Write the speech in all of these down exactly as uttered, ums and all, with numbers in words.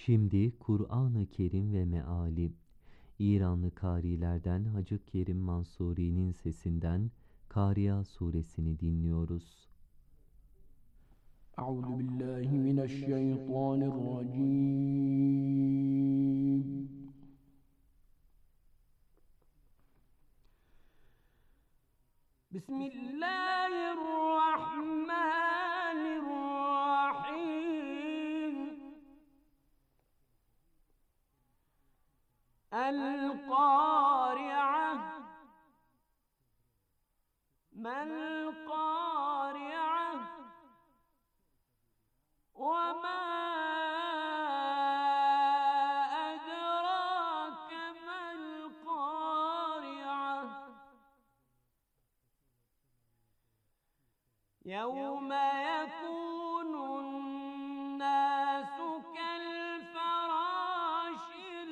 Şimdi Kur'an-ı Kerim ve meali. İranlı kârilerden Hacı Kerim Mansuri'nin sesinden Kâriya suresini dinliyoruz. Euzubillahimineşşeytanirracim. Bismillahirrahmanirrahim. El-Qari'ah. Mel-Qari'ah. Ve ma edrake mel-Qari'ah. Yevme yekunun-nâsu kel-ferâşil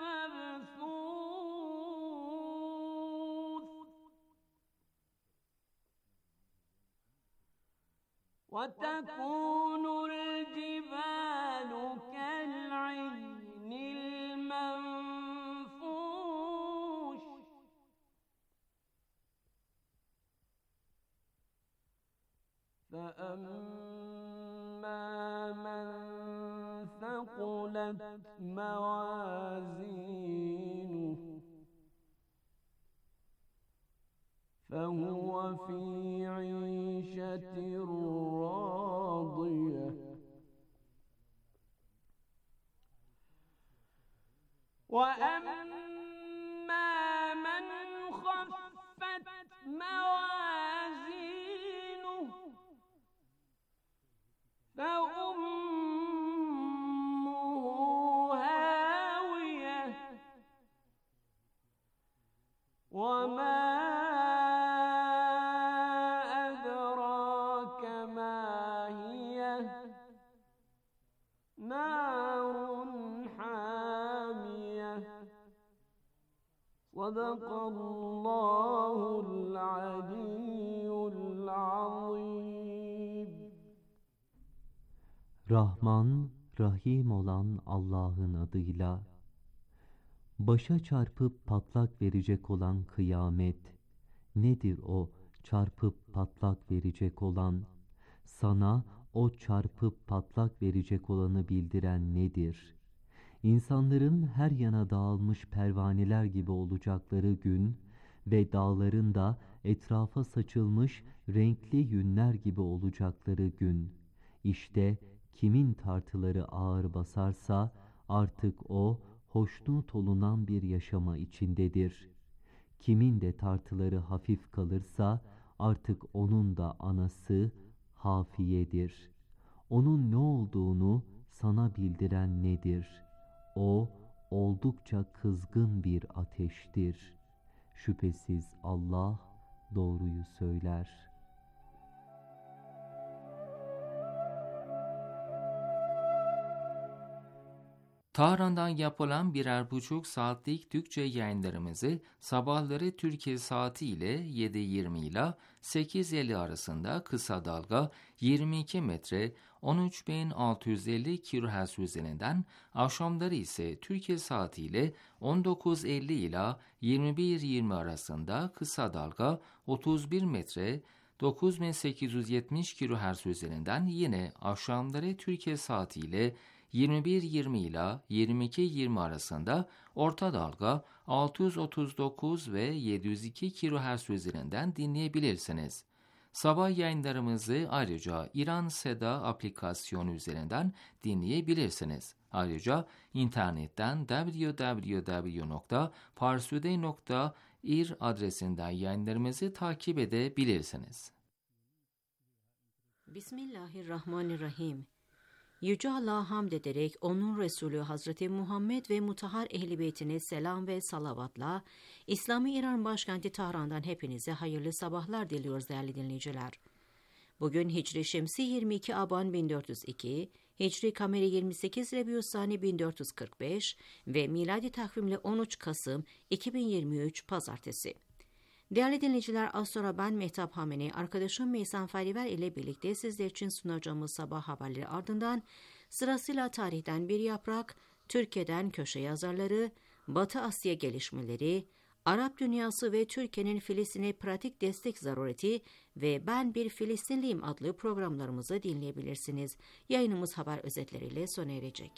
mebthûth. Ve tekunul-cibâlu kel-'ihnil menfûş. فَأَمَّا مَنْ ثَقُلَتْ مَوَازِينُهُ فَهُوَ فِي عِيشَةٍ رَاضِيَةٍ وَأَمَّا مَنْ خَفَّتْ مَوَازِينُهُ فَأُمُّهُ هَاوِيَةٌ وَمَا أَدْرَاكَ مَا هِيَهْ نَارٌ حَامِيَةٌ صَدَقَ اللّٰهُ الْعَلِيُّ الْعَظِيمُ. Rahman, Rahim olan Allah'ın adıyla. Başa çarpıp patlak verecek olan kıyamet. Nedir o çarpıp patlak verecek olan? Sana o çarpıp patlak verecek olanı bildiren nedir? İnsanların her yana dağılmış pervaneler gibi olacakları gün ve dağların da etrafa saçılmış renkli yünler gibi olacakları gün. İşte kimin tartıları ağır basarsa artık o hoşnut olunan bir yaşama içindedir. Kimin de tartıları hafif kalırsa artık onun da anası hafiyedir. Onun ne olduğunu sana bildiren nedir? O oldukça kızgın bir ateştir. Şüphesiz Allah doğruyu söyler. Tahran'dan yapılan birer buçuk saatlik Türkçe yayınlarımızı sabahları Türkiye saati ile yedi yirmi ile sekiz elli arasında kısa dalga yirmi iki metre on üç bin altı yüz elli kilohertz üzerinden, akşamları ise Türkiye saati ile on dokuz elli ile yirmi bir yirmi arasında kısa dalga otuz bir metre dokuz bin sekiz yüz yetmiş kilohertz üzerinden, yine akşamları Türkiye saati ile yirmi bir yirmi ile yirmi iki yirmi arasında orta dalga altı yüz otuz dokuz ve yedi yüz iki kilohertz üzerinden dinleyebilirsiniz. Sabah yayınlarımızı ayrıca İran Seda aplikasyonu üzerinden dinleyebilirsiniz. Ayrıca internetten double-u double-u double-u nokta parstoday nokta ir adresinden yayınlarımızı takip edebilirsiniz. Bismillahirrahmanirrahim. Yüce Allah'a hamd ederek onun Resulü Hazreti Muhammed ve mutahhar ehl-i beytine selam ve salavatla İslami İran başkenti Tahran'dan hepinize hayırlı sabahlar diliyoruz değerli dinleyiciler. Bugün Hicri Şemsi yirmi iki Aban bin dört yüz iki, Hicri Kameri yirmi sekiz Rebiusani bin dört yüz kırk beş ve miladi takvimle on üç Kasım iki bin yirmi üç Pazartesi. Değerli dinleyiciler, az sonra ben Mehtap Hameni, arkadaşım Meysan Fariver ile birlikte sizler için sunacağımız sabah haberleri ardından Sırasıyla Tarihten Bir Yaprak, Türkiye'den Köşe Yazarları, Batı Asya Gelişmeleri, Arap Dünyası ve Türkiye'nin Filistin'e Pratik Destek Zarureti ve Ben Bir Filistinliyim adlı programlarımızı dinleyebilirsiniz. Yayınımız haber özetleriyle sona erecek.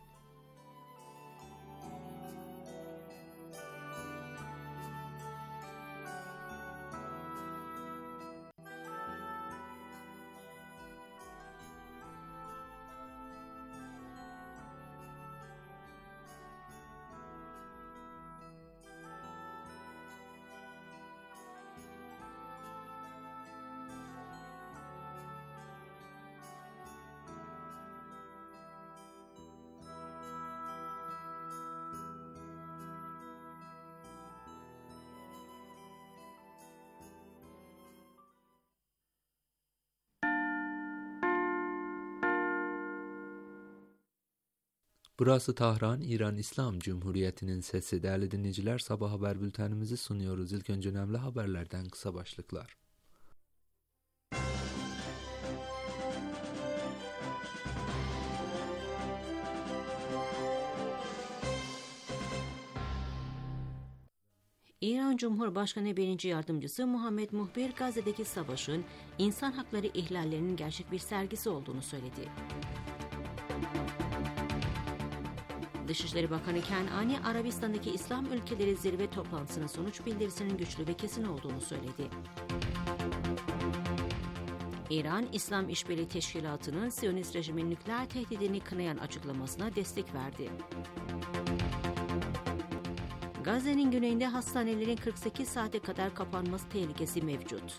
Burası Tahran, İran İslam Cumhuriyeti'nin sesi. Değerli dinleyiciler, sabah haber bültenimizi sunuyoruz. İlk önce önemli haberlerden kısa başlıklar. İran Cumhurbaşkanı birinci Yardımcısı Muhammed Muhbir, Gazze'deki savaşın insan hakları ihlallerinin gerçek bir sergisi olduğunu söyledi. Dışişleri Bakanı Kenani, Arabistan'daki İslam ülkeleri zirve toplantısının sonuç bildirisinin güçlü ve kesin olduğunu söyledi. İran, İslam İşbirliği Teşkilatı'nın Siyonist rejimin nükleer tehdidini kınayan açıklamasına destek verdi. Gazze'nin güneyinde hastanelerin kırk sekiz saate kadar kapanması tehlikesi mevcut.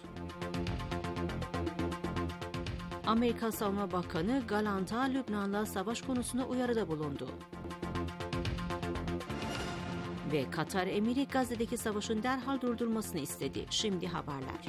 Amerika Savunma Bakanı Galant'a Lübnan'la savaş konusunda uyarıda bulundu. Ve Katar Emiri Gazze'deki savaşın derhal durdurulmasını istedi. Şimdi haberler.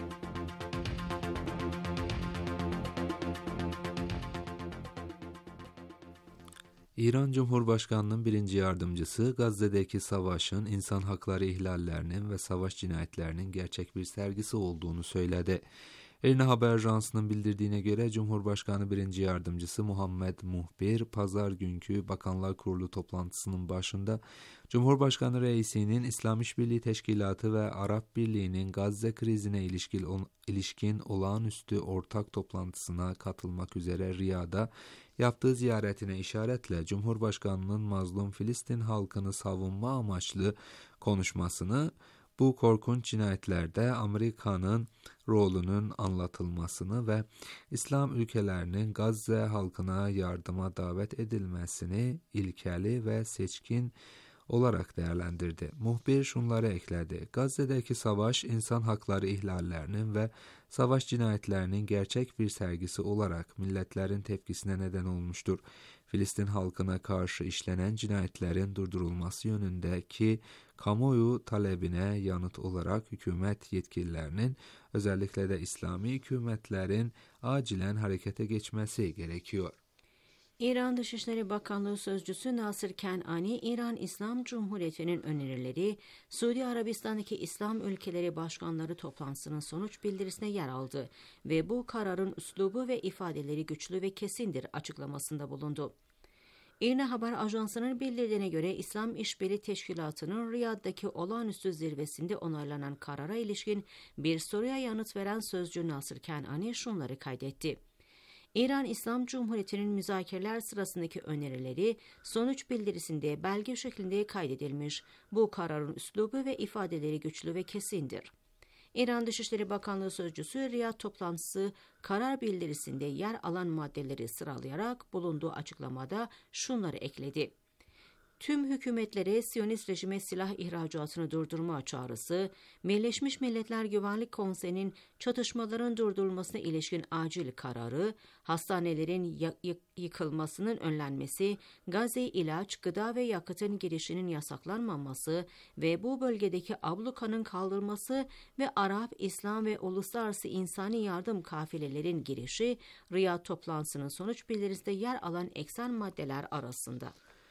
İran Cumhurbaşkanı'nın birinci yardımcısı Gazze'deki savaşın insan hakları ihlallerinin ve savaş cinayetlerinin gerçek bir sergisi olduğunu söyledi. Erna Haber Ajansı'nın bildirdiğine göre Cumhurbaşkanı birinci Yardımcısı Muhammed Muhbir, pazar günkü Bakanlar Kurulu toplantısının başında Cumhurbaşkanı Reisi'nin İslam İşbirliği Teşkilatı ve Arap Birliği'nin Gazze krizine ilişkin, ilişkin olağanüstü ortak toplantısına katılmak üzere Riyad'a yaptığı ziyaretine işaretle Cumhurbaşkanı'nın mazlum Filistin halkını savunma amaçlı konuşmasını, bu korkunç cinayetlerde Amerika'nın rolünün anlatılmasını ve İslam ülkelerinin Gazze halkına yardıma davet edilmesini ilkeli ve seçkin olarak değerlendirdi. Muhbir şunları ekledi: Gazze'deki savaş insan hakları ihlallerinin ve savaş cinayetlerinin gerçek bir sergisi olarak milletlerin tepkisine neden olmuştur. Filistin halkına karşı işlenen cinayetlerin durdurulması yönündeki kamuoyu talebine yanıt olarak hükümet yetkililerinin, özellikle de İslami hükümetlerin acilen harekete geçmesi gerekiyor. İran Dışişleri Bakanlığı Sözcüsü Nasır Kenani, İran İslam Cumhuriyeti'nin önerileri Suudi Arabistan'daki İslam ülkeleri başkanları toplantısının sonuç bildirisine yer aldı ve bu kararın üslubu ve ifadeleri güçlü ve kesindir açıklamasında bulundu. İrna Haber Ajansı'nın bildirdiğine göre İslam İşbirliği Teşkilatı'nın Riyad'daki olağanüstü zirvesinde onaylanan karara ilişkin bir soruya yanıt veren sözcü Nasır Kenani şunları kaydetti. İran İslam Cumhuriyeti'nin müzakereler sırasındaki önerileri sonuç bildirisinde belge şeklinde kaydedilmiş. Bu kararın üslubu ve ifadeleri güçlü ve kesindir. İran Dışişleri Bakanlığı Sözcüsü Riyad toplantısı karar bildirisinde yer alan maddeleri sıralayarak bulunduğu açıklamada şunları ekledi. Tüm hükümetlere Siyonist rejime silah ihracatını durdurma çağrısı, Birleşmiş Milletler Güvenlik Konseyi'nin çatışmaların durdurulmasına ilişkin acil kararı, hastanelerin yıkılmasının önlenmesi, Gazze ilaç, gıda ve yakıtın girişinin yasaklanmaması ve bu bölgedeki ablukanın kaldırılması ve Arap, İslam ve uluslararası insani yardım kafilelerin girişi, Riyad toplantısının sonuç bildirisinde yer alan eksen maddeler arasında.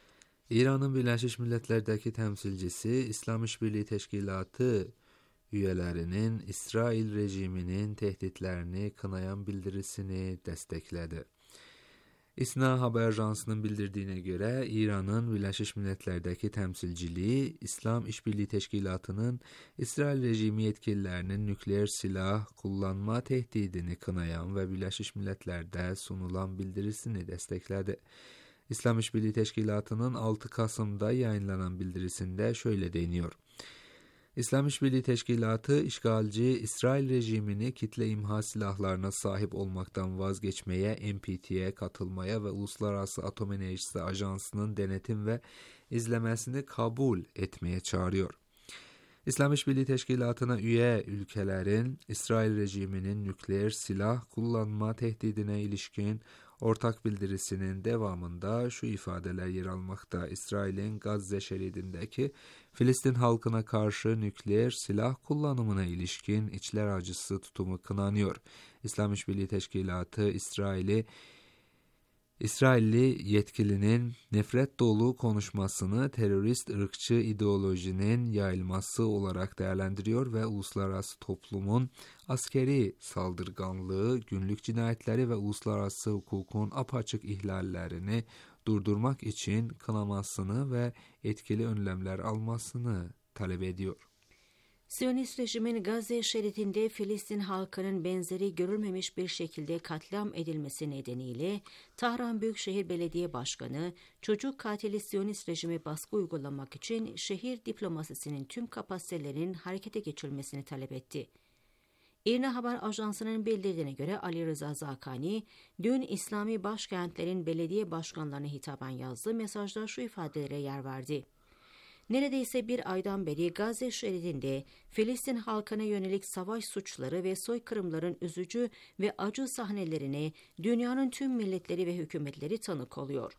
İran'ın Birleşmiş Milletler'deki temsilcisi, İslam İşbirliği Teşkilatı üyelerinin İsrail rejiminin tehditlerini kınayan bildirisini destekledi. İSNA haber ajansının bildirdiğine göre İran'ın Birleşmiş Milletler'deki temsilciliği İslam İşbirliği Teşkilatı'nın İsrail rejimi yetkililerinin nükleer silah kullanma tehdidini kınayan ve Birleşmiş Milletler'de sunulan bildirisini destekledi. İslam İşbirliği Teşkilatı'nın altı Kasım'da yayınlanan bildirisinde şöyle deniyor. İslam İşbirliği Teşkilatı, işgalci İsrail rejimini kitle imha silahlarına sahip olmaktan vazgeçmeye, N P T'ye katılmaya ve Uluslararası Atom Enerjisi Ajansı'nın denetim ve izlemesini kabul etmeye çağırıyor. İslam İşbirliği Teşkilatı'na üye ülkelerin İsrail rejiminin nükleer silah kullanma tehdidine ilişkin ortak bildirisinin devamında şu ifadeler yer almakta. İsrail'in Gazze şeridindeki Filistin halkına karşı nükleer silah kullanımına ilişkin içler acısı tutumu kınanıyor. İslam İşbirliği Teşkilatı İsrail'i İsrailli yetkilinin nefret dolu konuşmasını terörist ırkçı ideolojinin yayılması olarak değerlendiriyor ve uluslararası toplumun askeri saldırganlığı, günlük cinayetleri ve uluslararası hukukun apaçık ihlallerini durdurmak için kınamasını ve etkili önlemler almasını talep ediyor. Siyonist rejimin Gazze şeridinde Filistin halkının benzeri görülmemiş bir şekilde katliam edilmesi nedeniyle Tahran Büyükşehir Belediye Başkanı, çocuk katili Siyonist rejime baskı uygulamak için şehir diplomasisinin tüm kapasitelerinin harekete geçirilmesini talep etti. İRNA Haber Ajansı'nın bildirdiğine göre Ali Rıza Zakani, dün İslami başkentlerin belediye başkanlarına hitaben yazdığı mesajda şu ifadelere yer verdi. Neredeyse bir aydan beri Gazze şeridinde Filistin halkına yönelik savaş suçları ve soykırımların üzücü ve acı sahnelerine dünyanın tüm milletleri ve hükümetleri tanık oluyor.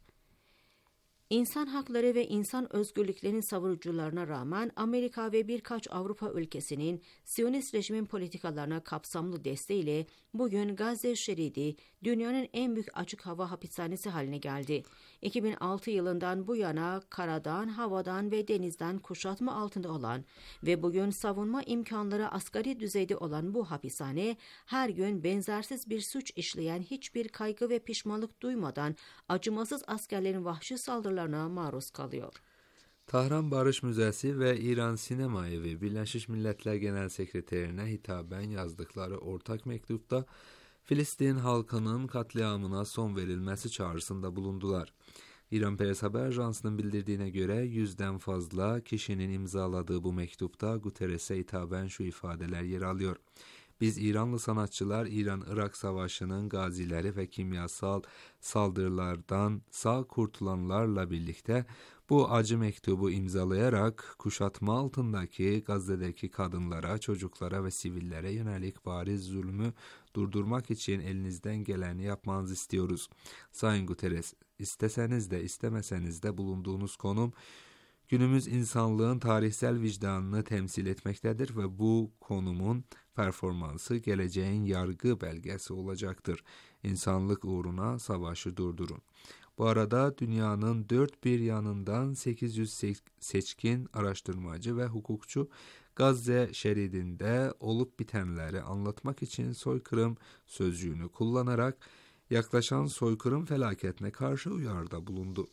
İnsan hakları ve insan özgürlüklerinin savunucularına rağmen Amerika ve birkaç Avrupa ülkesinin Siyonist rejimin politikalarına kapsamlı desteğiyle bugün Gazze şeridi dünyanın en büyük açık hava hapishanesi haline geldi. iki bin altı yılından bu yana karadan, havadan ve denizden kuşatma altında olan ve bugün savunma imkanları asgari düzeyde olan bu hapishane her gün benzersiz bir suç işleyen hiçbir kaygı ve pişmanlık duymadan acımasız askerlerin vahşi saldırılarına maruz kalıyor. Tahran Barış Müzesi ve İran Sinema Evi Birleşmiş Milletler Genel Sekreterine hitaben yazdıkları ortak mektupta Filistin halkının katliamına son verilmesi çağrısında bulundular. İran Press Haber Ajansı'nın bildirdiğine göre yüzden fazla kişinin imzaladığı bu mektupta Guterres'e hitaben şu ifadeler yer alıyor. Biz İranlı sanatçılar İran-Irak Savaşı'nın gazileri ve kimyasal saldırılardan sağ kurtulanlarla birlikte bu acı mektubu imzalayarak kuşatma altındaki Gazze'deki kadınlara, çocuklara ve sivillere yönelik bariz zulmü durdurmak için elinizden geleni yapmanızı istiyoruz. Sayın Guterres, isteseniz de istemeseniz de bulunduğunuz konum günümüz insanlığın tarihsel vicdanını temsil etmektedir ve bu konumun performansı geleceğin yargı belgesi olacaktır. İnsanlık uğruna savaşı durdurun. Bu arada dünyanın dört bir yanından sekiz yüz seçkin araştırmacı ve hukukçu Gazze şeridinde olup bitenleri anlatmak için soykırım sözcüğünü kullanarak yaklaşan soykırım felaketine karşı uyarıda bulundu.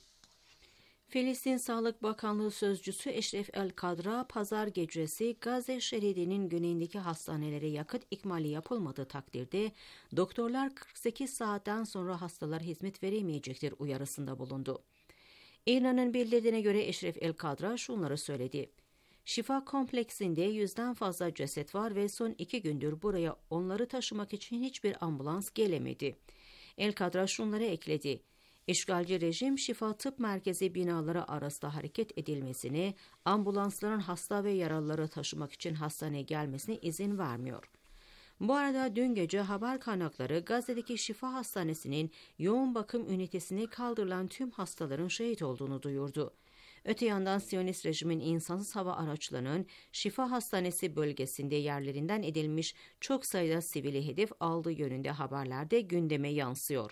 Filistin Sağlık Bakanlığı Sözcüsü Eşref El-Kadra, pazar gecesi Gazze şeridinin güneyindeki hastanelere yakıt ikmali yapılmadığı takdirde doktorlar kırk sekiz saatten sonra hastalar hizmet veremeyecektir uyarısında bulundu. İRNA'nın bildirdiğine göre Eşref El-Kadra şunları söyledi. Şifa kompleksinde yüzden fazla ceset var ve son iki gündür buraya onları taşımak için hiçbir ambulans gelemedi. El-Kadra şunları ekledi. İşgalci rejim Şifa Tıp Merkezi binaları arasında hareket edilmesine, ambulansların hasta ve yaralıları taşımak için hastaneye gelmesine izin vermiyor. Bu arada dün gece haber kaynakları Gazze'deki Şifa Hastanesi'nin yoğun bakım ünitesine kaldırılan tüm hastaların şehit olduğunu duyurdu. Öte yandan Siyonist rejimin insansız hava araçlarının Şifa Hastanesi bölgesinde yerlerinden edilmiş çok sayıda sivili hedef aldığı yönünde haberler de gündeme yansıyor.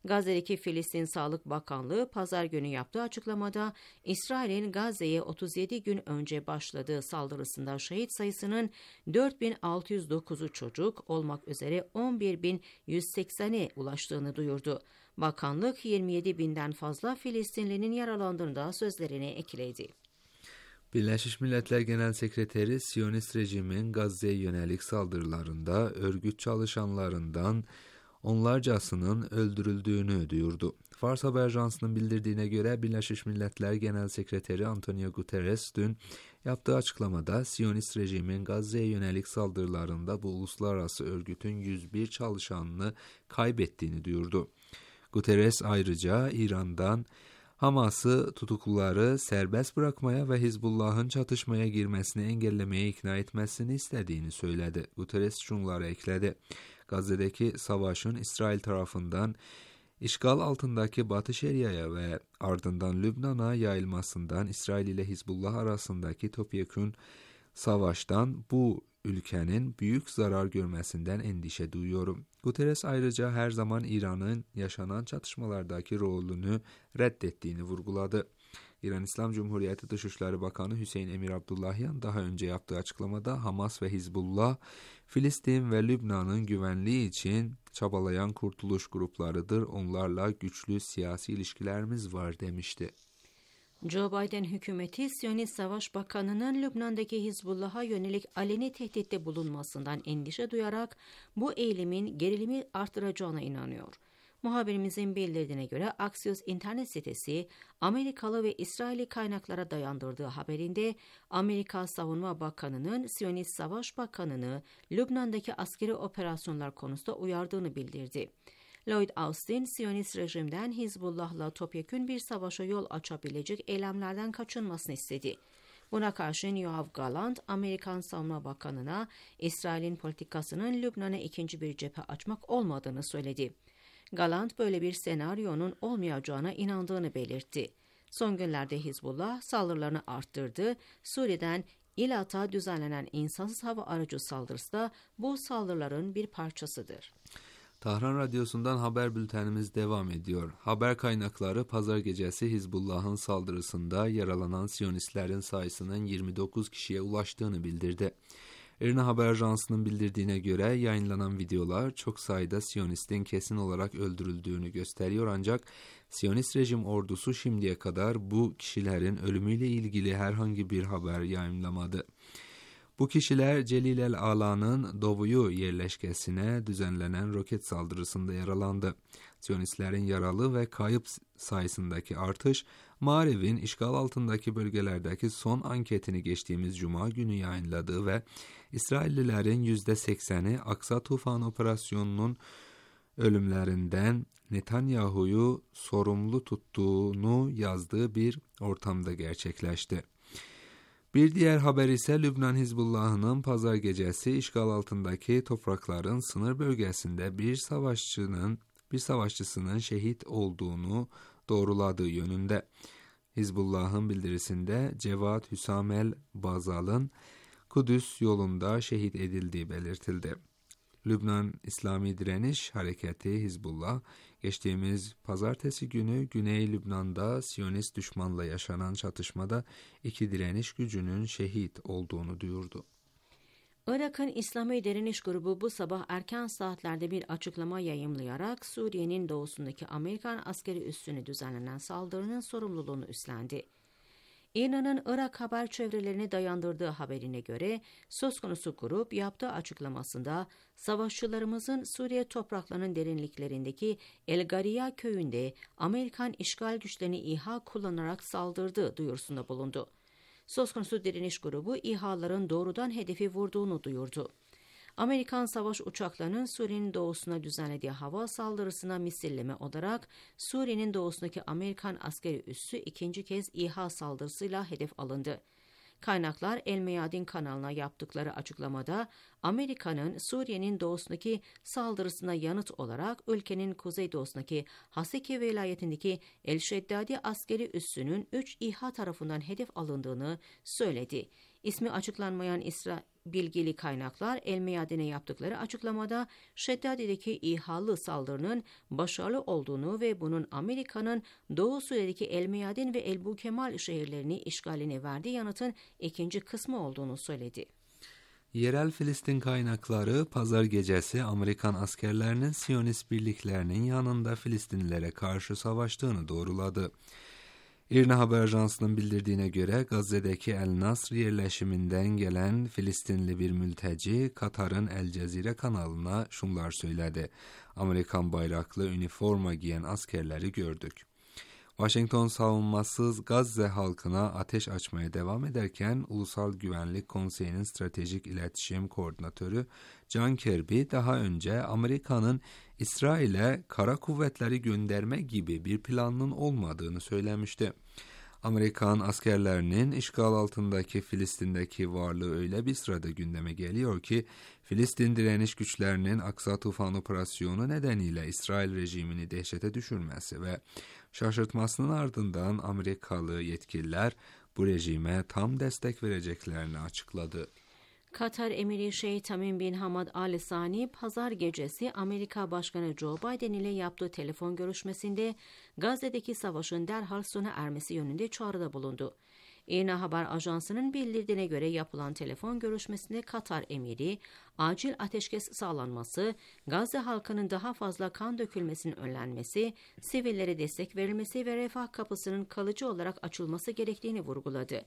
Gazze'deki Filistin Sağlık Bakanlığı pazar günü yaptığı açıklamada İsrail'in Gazze'ye otuz yedi gün önce başladığı saldırısında şehit sayısının dört bin altı yüz dokuzu çocuk olmak üzere on bir bin yüz seksene ulaştığını duyurdu. Bakanlık yirmi yedi binden fazla Filistinlinin yaralandığını da sözlerine ekledi. Birleşmiş Milletler Genel Sekreteri Siyonist rejimin Gazze'ye yönelik saldırılarında örgüt çalışanlarından onlarcasının öldürüldüğünü duyurdu. Fars Haber Ajansı'nın bildirdiğine göre Birleşmiş Milletler Genel Sekreteri Antonio Guterres dün yaptığı açıklamada Siyonist rejimin Gazze'ye yönelik saldırılarında bu uluslararası örgütün yüz bir çalışanını kaybettiğini duyurdu. Guterres ayrıca İran'dan Hamas'ı tutukluları serbest bırakmaya ve Hizbullah'ın çatışmaya girmesini engellemeye ikna etmesini istediğini söyledi. Guterres şunları ekledi. Gazze'deki savaşın İsrail tarafından işgal altındaki Batı Şeria'ya ve ardından Lübnan'a yayılmasından İsrail ile Hizbullah arasındaki topyekün savaştan bu ülkenin büyük zarar görmesinden endişe duyuyorum. Guterres ayrıca her zaman İran'ın yaşanan çatışmalardaki rolünü reddettiğini vurguladı. İran İslam Cumhuriyeti Dışişleri Bakanı Hüseyin Emir Abdullahian daha önce yaptığı açıklamada Hamas ve Hizbullah, Filistin ve Lübnan'ın güvenliği için çabalayan kurtuluş gruplarıdır. Onlarla güçlü siyasi ilişkilerimiz var demişti. Joe Biden hükümeti Siyonist Savaş Bakanı'nın Lübnan'daki Hizbullah'a yönelik aleni tehditte bulunmasından endişe duyarak bu eğilimin gerilimi artıracağına inanıyor. Muhabirimizin bildirdiğine göre Axios internet sitesi Amerikalı ve İsraili kaynaklara dayandırdığı haberinde Amerika Savunma Bakanı'nın Siyonist Savaş Bakanı'nı Lübnan'daki askeri operasyonlar konusunda uyardığını bildirdi. Lloyd Austin, Siyonist rejimden Hizbullah'la topyekün bir savaşa yol açabilecek eylemlerden kaçınmasını istedi. Buna karşın Yoav Gallant, Amerikan Savunma Bakanı'na İsrail'in politikasının Lübnan'a ikinci bir cephe açmak olmadığını söyledi. Gallant böyle bir senaryonun olmayacağına inandığını belirtti. Son günlerde Hizbullah saldırılarını arttırdı. Suriye'den İlat'a düzenlenen insansız hava aracı saldırısı da bu saldırıların bir parçasıdır. Tahran Radyosu'ndan haber bültenimiz devam ediyor. Haber kaynakları pazar gecesi Hizbullah'ın saldırısında yaralanan Siyonistlerin sayısının yirmi dokuz kişiye ulaştığını bildirdi. İRNA Haber Ajansı'nın bildirdiğine göre yayınlanan videolar çok sayıda Siyonistin kesin olarak öldürüldüğünü gösteriyor ancak Siyonist rejim ordusu şimdiye kadar bu kişilerin ölümüyle ilgili herhangi bir haber yayımlamadı. Bu kişiler Celil el Ala'nın Dovuyu yerleşkesine düzenlenen roket saldırısında yaralandı. Siyonistlerin yaralı ve kayıp sayısındaki artış, Ma'ariv'in işgal altındaki bölgelerdeki son anketini geçtiğimiz Cuma günü yayınladığı ve İsraillilerin yüzde sekseni Aksa Tufan operasyonunun ölümlerinden Netanyahu'yu sorumlu tuttuğunu yazdığı bir ortamda gerçekleşti. Bir diğer haber ise Lübnan Hizbullah'ının pazar gecesi işgal altındaki toprakların sınır bölgesinde bir savaşçının bir savaşçısının şehit olduğunu doğruladığı yönünde. Hizbullah'ın bildirisinde Cevat Hüsamel Bazal'ın Kudüs yolunda şehit edildiği belirtildi. Lübnan İslami Direniş Hareketi Hizbullah, geçtiğimiz pazartesi günü Güney Lübnan'da Siyonist düşmanla yaşanan çatışmada iki direniş gücünün şehit olduğunu duyurdu. Irak'ın İslami Direniş Grubu bu sabah erken saatlerde bir açıklama yayımlayarak Suriye'nin doğusundaki Amerikan askeri üssüne düzenlenen saldırının sorumluluğunu üstlendi. İRNA'nın Irak haber çevrelerine dayandırdığı haberine göre söz konusu grup yaptığı açıklamasında savaşçılarımızın Suriye topraklarının derinliklerindeki El Gariya köyünde Amerikan işgal güçlerini İHA kullanarak saldırdığı duyurusunda bulundu. Söz konusu direniş grubu İHA'ların doğrudan hedefi vurduğunu duyurdu. Amerikan savaş uçaklarının Suriye'nin doğusuna düzenlediği hava saldırısına misilleme olarak Suriye'nin doğusundaki Amerikan askeri üssü ikinci kez İHA saldırısıyla hedef alındı. Kaynaklar El Meyadin kanalına yaptıkları açıklamada Amerika'nın Suriye'nin doğusundaki saldırısına yanıt olarak ülkenin kuzeydoğusundaki Haseki velayetindeki El Şeddadi askeri üssünün üç İHA tarafından hedef alındığını söyledi. İsmi açıklanmayan İsra bilgili kaynaklar El Meyadin'e yaptıkları açıklamada Şeddadi'deki İHA'lı saldırının başarılı olduğunu ve bunun Amerika'nın Doğu Suriye'deki El Meyadin ve El Bukemal şehirlerini işgaline verdiği yanıtın ikinci kısmı olduğunu söyledi. Yerel Filistin kaynakları pazar gecesi Amerikan askerlerinin Siyonist birliklerinin yanında Filistinlilere karşı savaştığını doğruladı. İRNA Haber Ajansı'nın bildirdiğine göre Gazze'deki El Nasr yerleşiminden gelen Filistinli bir mülteci Katar'ın El Cezire kanalına şunlar söyledi. Amerikan bayraklı üniforma giyen askerleri gördük. Washington savunmasız Gazze halkına ateş açmaya devam ederken Ulusal Güvenlik Konseyi'nin stratejik iletişim koordinatörü John Kirby daha önce Amerika'nın İsrail'e kara kuvvetleri gönderme gibi bir planının olmadığını söylemişti. Amerikan askerlerinin işgal altındaki Filistin'deki varlığı öyle bir sırada gündeme geliyor ki Filistin direniş güçlerinin Aksa Tufan operasyonu nedeniyle İsrail rejimini dehşete düşürmesi ve şaşırtmasının ardından Amerikalı yetkililer bu rejime tam destek vereceklerini açıkladı. Katar Emiri Şeyh Tamim bin Hamad Al Sani pazar gecesi Amerika Başkanı Joe Biden ile yaptığı telefon görüşmesinde Gazze'deki savaşın derhal sona ermesi yönünde çağrıda bulundu. İRNA Haber Ajansı'nın bildirdiğine göre yapılan telefon görüşmesinde Katar Emiri, acil ateşkes sağlanması, Gazze halkının daha fazla kan dökülmesinin önlenmesi, sivillere destek verilmesi ve refah kapısının kalıcı olarak açılması gerektiğini vurguladı.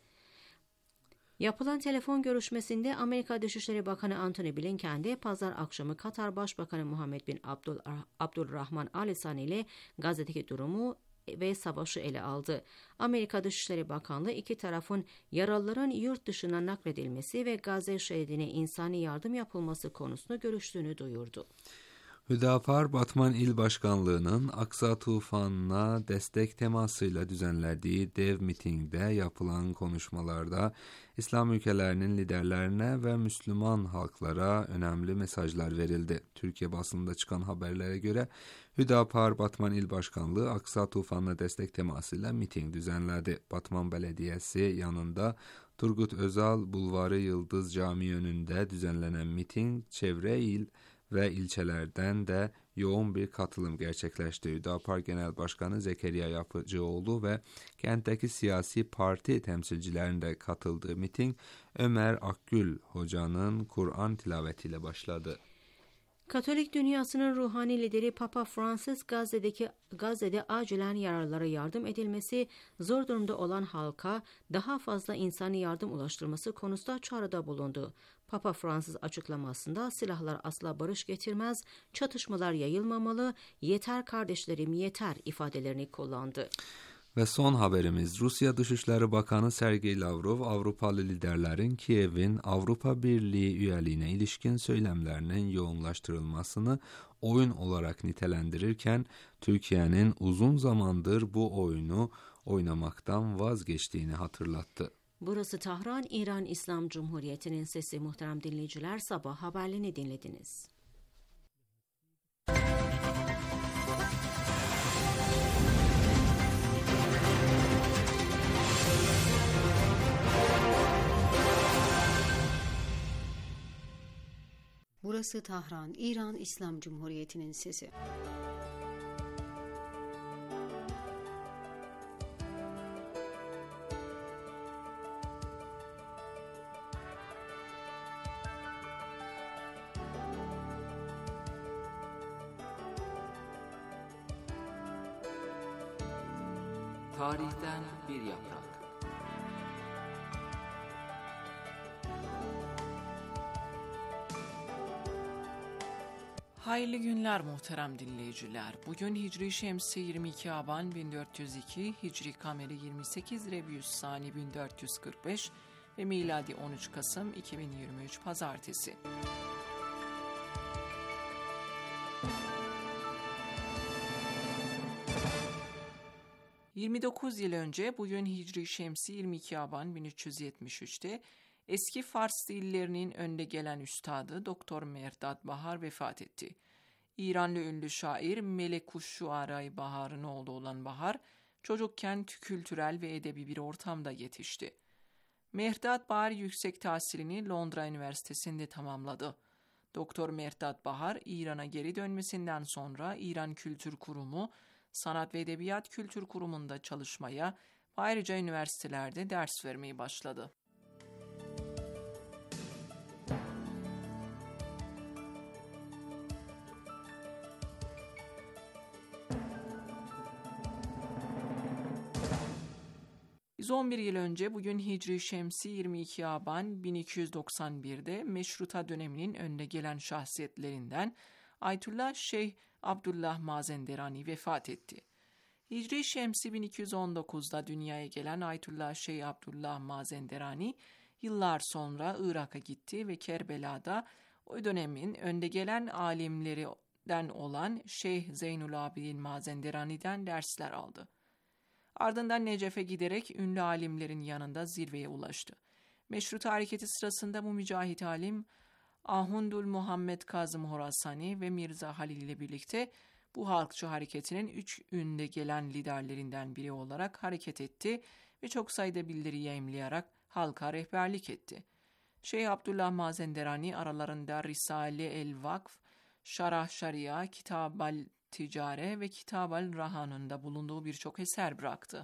Yapılan telefon görüşmesinde Amerika Dışişleri Bakanı Antony Blinken de pazar akşamı Katar Başbakanı Muhammed bin Abdul, Abdulrahman Al Thani ile Gazze'deki durumu ve savaşı ele aldı. Amerika Dışişleri Bakanlığı iki tarafın yaralıların yurt dışına nakledilmesi ve Gazze şeridine insani yardım yapılması konusunu görüştüğünü duyurdu. Hüdapar Batman İl Başkanlığı'nın Aksa Tufanı'na destek temasıyla düzenlediği dev mitingde yapılan konuşmalarda İslam ülkelerinin liderlerine ve Müslüman halklara önemli mesajlar verildi. Türkiye basınında çıkan haberlere göre Hüdapar Batman İl Başkanlığı Aksa Tufanı'na destek temasıyla miting düzenledi. Batman Belediyesi yanında Turgut Özal Bulvarı Yıldız Camii önünde düzenlenen miting çevre il ve ilçelerden de yoğun bir katılım gerçekleşti. Hüdapar Genel Başkanı Zekeriya Yapıcıoğlu ve kentteki siyasi parti temsilcilerinin de katıldığı miting Ömer Akgül Hoca'nın Kur'an tilavetiyle başladı. Katolik dünyasının ruhani lideri Papa Francis Gazze'deki Gazze'de acilen yaralılara yardım edilmesi, zor durumda olan halka daha fazla insani yardım ulaştırması konusunda çağrıda bulundu. Papa Francis açıklamasında silahlar asla barış getirmez, çatışmalar yayılmamalı, yeter kardeşlerim yeter ifadelerini kullandı. Ve son haberimiz Rusya Dışişleri Bakanı Sergey Lavrov Avrupalı liderlerin Kiev'in Avrupa Birliği üyeliğine ilişkin söylemlerinin yoğunlaştırılmasını oyun olarak nitelendirirken Türkiye'nin uzun zamandır bu oyunu oynamaktan vazgeçtiğini hatırlattı. Burası Tahran, İran İslam Cumhuriyeti'nin sesi. Muhterem dinleyiciler, sabah haberlerini dinlediniz. Burası Tahran, İran İslam Cumhuriyeti'nin sesi. Tarihten bir yaprak. Hayırlı günler muhterem dinleyiciler. Bugün Hicri Şemsi yirmi iki Aban bin dört yüz iki, Hicri Kameri yirmi sekiz Rebiüs Sani bin dört yüz kırk beş ve miladi on üç Kasım iki bin yirmi üç Pazartesi. yirmi dokuz yıl önce bugün Hicri Şemsi yirmi iki Aban bin üç yüz yetmiş üç'te eski Fars dillerinin önde gelen üstadı Doktor Merdad Bahar vefat etti. İranlı ünlü şair Melekuş Şuara-i Bahar'ın oğlu olan Bahar, çocukken kültürel ve edebi bir ortamda yetişti. Mehrdad Bahar yüksek tahsilini Londra Üniversitesi'nde tamamladı. Doktor Mehrdad Bahar, İran'a geri dönmesinden sonra İran Kültür Kurumu, Sanat ve Edebiyat Kültür Kurumu'nda çalışmaya ve ayrıca üniversitelerde ders vermeye başladı. yüz on bir yıl önce bugün Hicri Şemsi yirmi iki Aban bin iki yüz doksan bir'de Meşruta döneminin önde gelen şahsiyetlerinden Ayetullah Şeyh Abdullah Mazenderani vefat etti. Hicri Şemsi bin iki yüz on dokuz'da dünyaya gelen Ayetullah Şeyh Abdullah Mazenderani yıllar sonra Irak'a gitti ve Kerbela'da o dönemin önde gelen alimlerinden olan Şeyh Zeynul Abidin Mazenderani'den dersler aldı. Ardından Necef'e giderek ünlü alimlerin yanında zirveye ulaştı. Meşruta hareketi sırasında bu mücahit alim Ahundul Muhammed Kazım Horasani ve Mirza Halil ile birlikte bu halkçı hareketinin üç önde gelen liderlerinden biri olarak hareket etti ve çok sayıda bildiri yayımlayarak halka rehberlik etti. Şeyh Abdullah Mazenderani aralarında Risale el Vakf, Şarah Şaria, Kitab-ı Ticare ve Kitab-ı Rahan'ın da bulunduğu birçok eser bıraktı.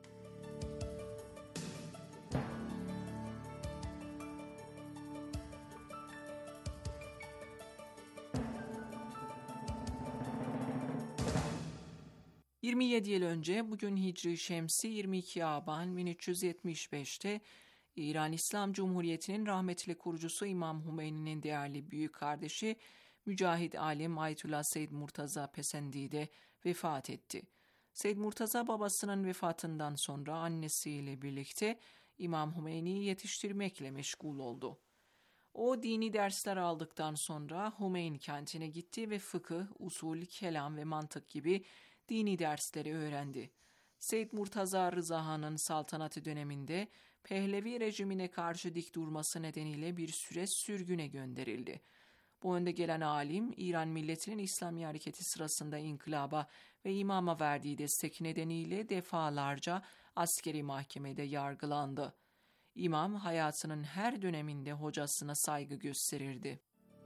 yirmi yedi yıl önce bugün Hicri Şemsi yirmi iki Aban bin üç yüz yetmiş beş'te İran İslam Cumhuriyeti'nin rahmetli kurucusu İmam Hümeyni'nin değerli büyük kardeşi Mücahit alim Ayetullah Seyyid Murtaza Pesendi'de vefat etti. Seyyid Murtaza babasının vefatından sonra annesiyle birlikte İmam Hümeyni'yi yetiştirmekle meşgul oldu. O dini dersler aldıktan sonra Hümeyni kentine gitti ve fıkıh, usul, kelam ve mantık gibi dini dersleri öğrendi. Seyyid Murtaza Rıza Han'ın saltanatı döneminde Pehlevi rejimine karşı dik durması nedeniyle bir süre sürgüne gönderildi. Bu önde gelen alim, İran milletinin İslami hareketi sırasında inkılaba ve imama verdiği destek nedeniyle defalarca askeri mahkemede yargılandı. İmam hayatının her döneminde hocasına saygı gösterirdi.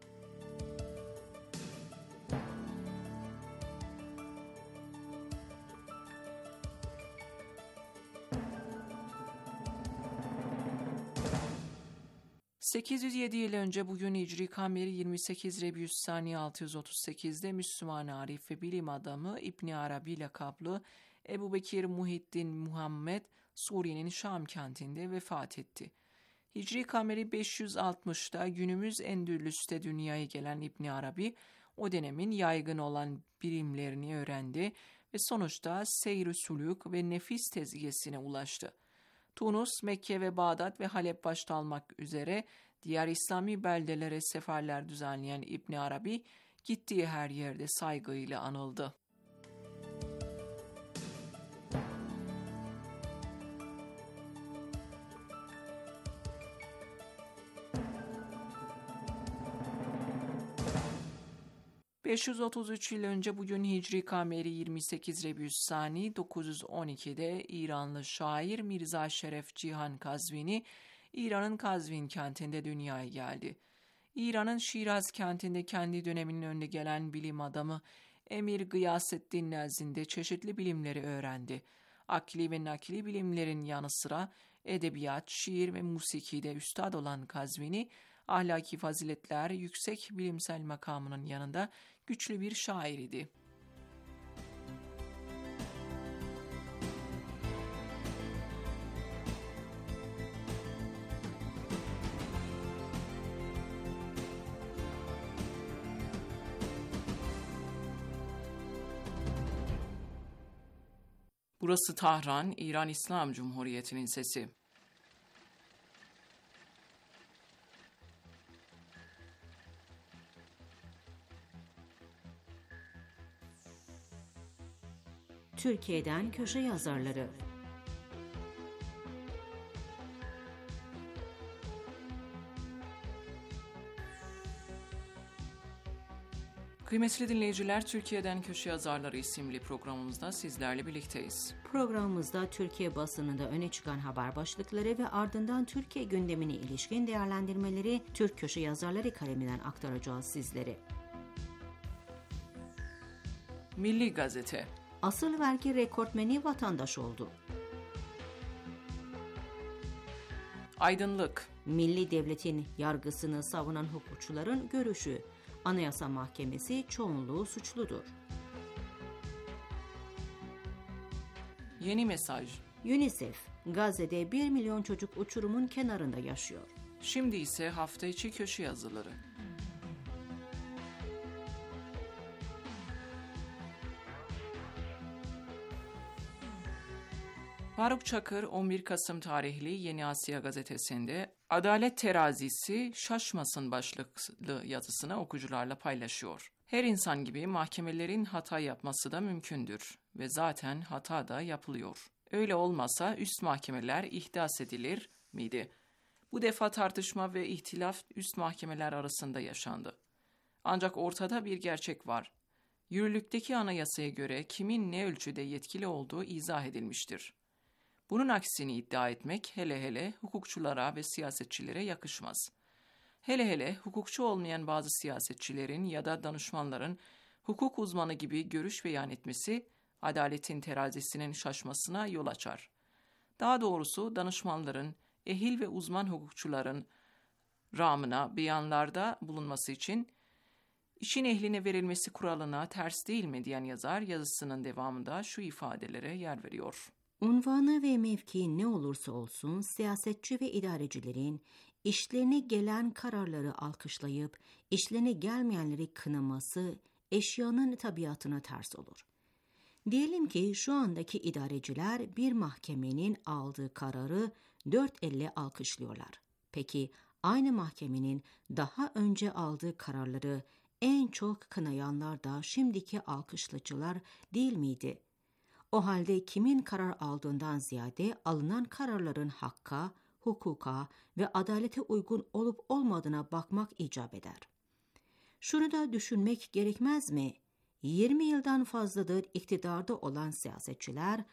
sekiz yüz yedi yıl önce bugün Hicri Kameri yirmi sekiz Rebiüssani altı yüz otuz sekiz'de Müslüman arif ve bilim adamı İbn Arabi lakaplı Ebu Bekir Muhiddin Muhammed Suriye'nin Şam kentinde vefat etti. Hicri Kameri beş yüz altmış'ta günümüz Endülüs'te dünyaya gelen İbn Arabi o dönemin yaygın olan bilimlerini öğrendi ve sonuçta seyr-i sulûk ve nefis tezkiyesine ulaştı. Tunus, Mekke ve Bağdat ve Halep başta almak üzere diğer İslami beldelere seferler düzenleyen İbn Arabi, gittiği her yerde saygıyla anıldı. beş yüz otuz üç yıl önce bugün Hicri Kameri yirmi sekiz Rebiüssani dokuz yüz on iki'de İranlı şair Mirza Şeref Cihan Kazvini, İran'ın Kazvin kentinde dünyaya geldi. İran'ın Şiraz kentinde kendi döneminin önde gelen bilim adamı Emir Gıyasettin nezdinde çeşitli bilimleri öğrendi. Akli ve nakli bilimlerin yanı sıra edebiyat, şiir ve musikide üstad olan Kazvini, ahlaki faziletler, yüksek bilimsel makamının yanında güçlü bir şair idi. Burası Tahran, İran İslam Cumhuriyeti'nin sesi. Türkiye'den köşe yazarları. Kıymetli dinleyiciler, Türkiye'den Köşe Yazarları isimli programımızda sizlerle birlikteyiz. Programımızda Türkiye basınında öne çıkan haber başlıkları ve ardından Türkiye gündemine ilişkin değerlendirmeleri Türk Köşe Yazarları kaleminden aktaracağız sizlere. Milli Gazete. Asıl vergi rekortmeni vatandaş oldu. Aydınlık. Milli devletin yargısını savunan hukukçuların görüşü. Anayasa Mahkemesi çoğunluğu suçludur. Yeni Mesaj. UNICEF, Gazze'de bir milyon çocuk uçurumun kenarında yaşıyor. Şimdi ise hafta içi köşe yazıları. Faruk Çakır on bir Kasım tarihli Yeni Asya gazetesinde "Adalet terazisi şaşmasın" başlıklı yazısını okuyucularla paylaşıyor. Her insan gibi mahkemelerin hata yapması da mümkündür ve zaten hata da yapılıyor. Öyle olmasa üst mahkemeler ihdas edilir miydi? Bu defa tartışma ve ihtilaf üst mahkemeler arasında yaşandı. Ancak ortada bir gerçek var. Yürürlükteki anayasaya göre kimin ne ölçüde yetkili olduğu izah edilmiştir. Bunun aksini iddia etmek hele hele hukukçulara ve siyasetçilere yakışmaz. Hele hele hukukçu olmayan bazı siyasetçilerin ya da danışmanların hukuk uzmanı gibi görüş beyan etmesi, adaletin terazisinin şaşmasına yol açar. Daha doğrusu danışmanların, ehil ve uzman hukukçuların rağmına beyanlarda bulunması için işin ehline verilmesi kuralına ters değil mi diyen yazar yazısının devamında şu ifadelere yer veriyor. Unvanı ve mevkii ne olursa olsun siyasetçi ve idarecilerin işlerine gelen kararları alkışlayıp işlerine gelmeyenleri kınaması eşyanın tabiatına ters olur. Diyelim ki şu andaki idareciler bir mahkemenin aldığı kararı dört elle alkışlıyorlar. Peki aynı mahkemenin daha önce aldığı kararları en çok kınayanlar da şimdiki alkışlıcılar değil miydi? O halde kimin karar aldığından ziyade alınan kararların hakka, hukuka ve adalete uygun olup olmadığına bakmak icap eder. Şunu da düşünmek gerekmez mi? yirmi yıldan fazladır iktidarda olan siyasetçiler,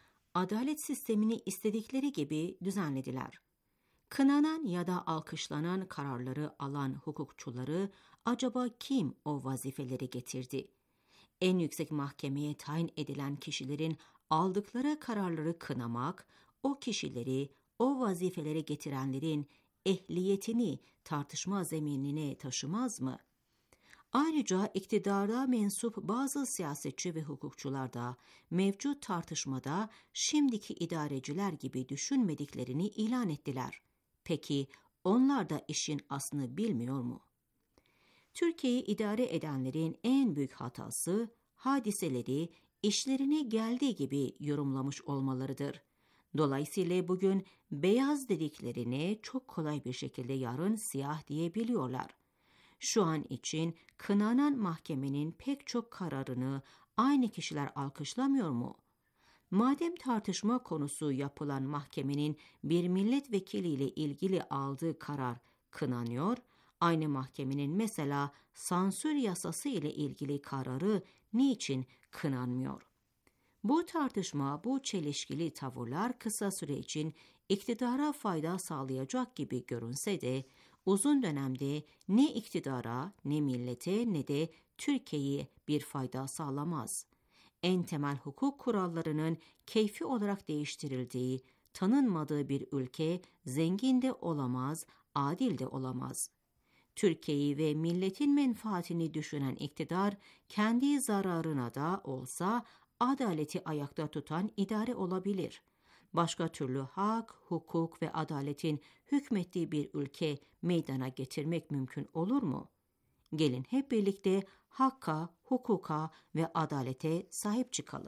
adalet sistemini istedikleri gibi düzenlediler. Kınanan ya da alkışlanan kararları alan hukukçuları acaba kim o vazifeleri getirdi? En yüksek mahkemeye tayin edilen kişilerin aldıkları kararları kınamak, o kişileri, o vazifelere getirenlerin ehliyetini tartışma zeminine taşımaz mı? Ayrıca iktidara mensup bazı siyasetçi ve hukukçular da mevcut tartışmada şimdiki idareciler gibi düşünmediklerini ilan ettiler. Peki onlar da işin aslını bilmiyor mu? Türkiye'yi idare edenlerin en büyük hatası, hadiseleri işlerine geldiği gibi yorumlamış olmalarıdır. Dolayısıyla bugün beyaz dediklerine çok kolay bir şekilde yarın siyah diyebiliyorlar. Şu an için kınanan mahkemenin pek çok kararını aynı kişiler alkışlamıyor mu? Madem tartışma konusu yapılan mahkemenin bir milletvekiliyle ilgili aldığı karar kınanıyor, aynı mahkemenin mesela sansür yasası ile ilgili kararı niçin kınanmıyor? Bu tartışma, bu çelişkili tavırlar kısa süre için iktidara fayda sağlayacak gibi görünse de uzun dönemde ne iktidara, ne millete, ne de Türkiye'ye bir fayda sağlamaz. En temel hukuk kurallarının keyfi olarak değiştirildiği, tanınmadığı bir ülke zengin de olamaz, adil de olamaz. Türkiye'yi ve milletin menfaatini düşünen iktidar, kendi zararına da olsa adaleti ayakta tutan idare olabilir. Başka türlü hak, hukuk ve adaletin hükmettiği bir ülke meydana getirmek mümkün olur mu? Gelin hep birlikte hakka, hukuka ve adalete sahip çıkalım.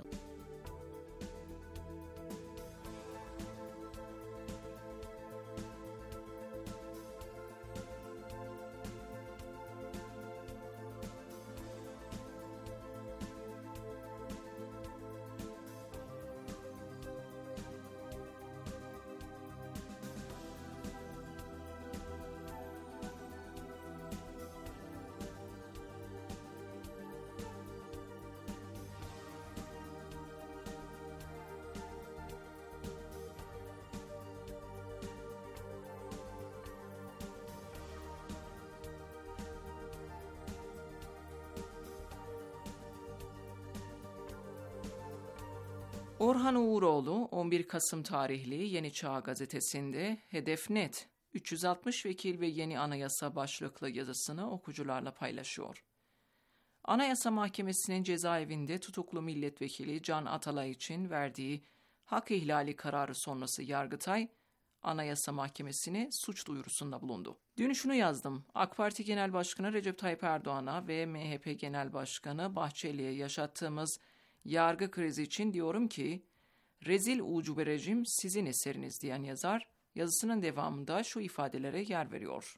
Orhan Uğuroğlu on bir Kasım tarihli Yeni Çağ gazetesinde Hedef Net üç yüz altmış vekil ve yeni anayasa başlıklı yazısını okucularla paylaşıyor. Anayasa Mahkemesi'nin cezaevinde tutuklu milletvekili Can Atalay için verdiği hak ihlali kararı sonrası Yargıtay, Anayasa Mahkemesi'ne suç duyurusunda bulundu. Dün şunu yazdım, AK Parti Genel Başkanı Recep Tayyip Erdoğan'a ve M H P Genel Başkanı Bahçeli'ye yaşattığımız yargı krizi için diyorum ki, rezil ucube rejim sizin eseriniz diyen yazar, yazısının devamında şu ifadelere yer veriyor.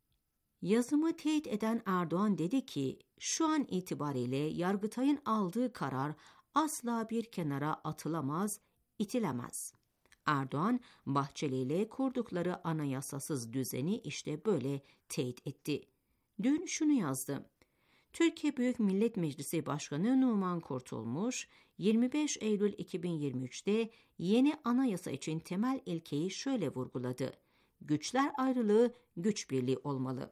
Yazımı teyit eden Erdoğan dedi ki, şu an itibariyle Yargıtay'ın aldığı karar asla bir kenara atılamaz, itilemez. Erdoğan, Bahçeli ile kurdukları anayasasız düzeni işte böyle teyit etti. Dün şunu yazdı. Türkiye Büyük Millet Meclisi Başkanı Numan Kurtulmuş, yirmi beş Eylül iki bin yirmi üç'te yeni anayasa için temel ilkeyi şöyle vurguladı. Güçler ayrılığı, güç birliği olmalı.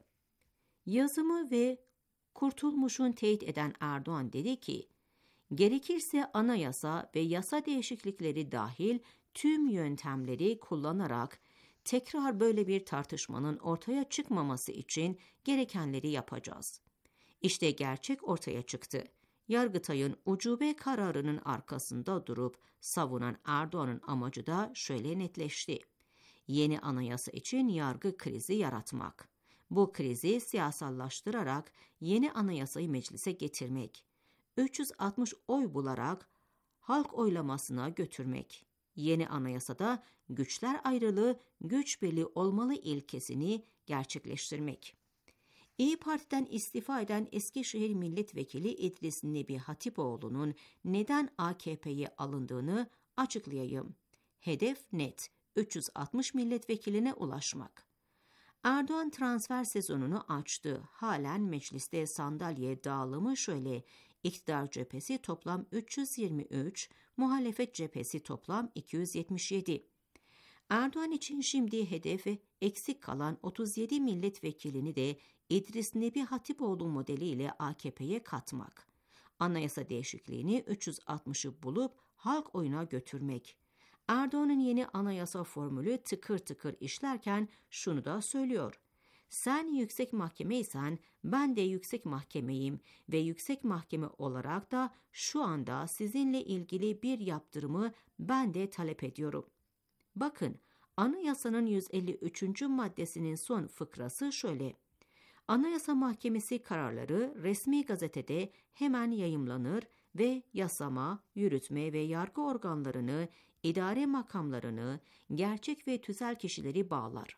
Yazımı ve Kurtulmuş'un teyit eden Erdoğan dedi ki, gerekirse anayasa ve yasa değişiklikleri dahil tüm yöntemleri kullanarak tekrar böyle bir tartışmanın ortaya çıkmaması için gerekenleri yapacağız. İşte gerçek ortaya çıktı. Yargıtay'ın ucube kararının arkasında durup savunan Erdoğan'ın amacı da şöyle netleşti. Yeni anayasa için yargı krizi yaratmak. Bu krizi siyasallaştırarak yeni anayasayı meclise getirmek. üç yüz altmış oy bularak halk oylamasına götürmek. Yeni anayasada güçler ayrılığı, güç birliği olmalı ilkesini gerçekleştirmek. İYİ Parti'den istifa eden Eskişehir Milletvekili İdris Nebi Hatipoğlu'nun neden A K P'ye alındığını açıklayayım. Hedef net, üç yüz altmış milletvekiline ulaşmak. Erdoğan transfer sezonunu açtı. Halen mecliste sandalye dağılımı şöyle. İktidar cephesi toplam üç yüz yirmi üç, muhalefet cephesi toplam iki yüz yetmiş yedi. Erdoğan için şimdi hedefi eksik kalan otuz yedi milletvekilini de İdris Nebi Hatipoğlu modeliyle A K P'ye katmak. Anayasa değişikliğini üç yüz altmışı bulup halk oyuna götürmek. Erdoğan'ın yeni anayasa formülü tıkır tıkır işlerken şunu da söylüyor. Sen yüksek mahkemeysen ben de yüksek mahkemeyim ve yüksek mahkeme olarak da şu anda sizinle ilgili bir yaptırımı ben de talep ediyorum. Bakın, Anayasanın yüz elli üçüncü maddesinin son fıkrası şöyle. Anayasa Mahkemesi kararları resmi gazetede hemen yayımlanır ve yasama, yürütme ve yargı organlarını, idare makamlarını, gerçek ve tüzel kişileri bağlar.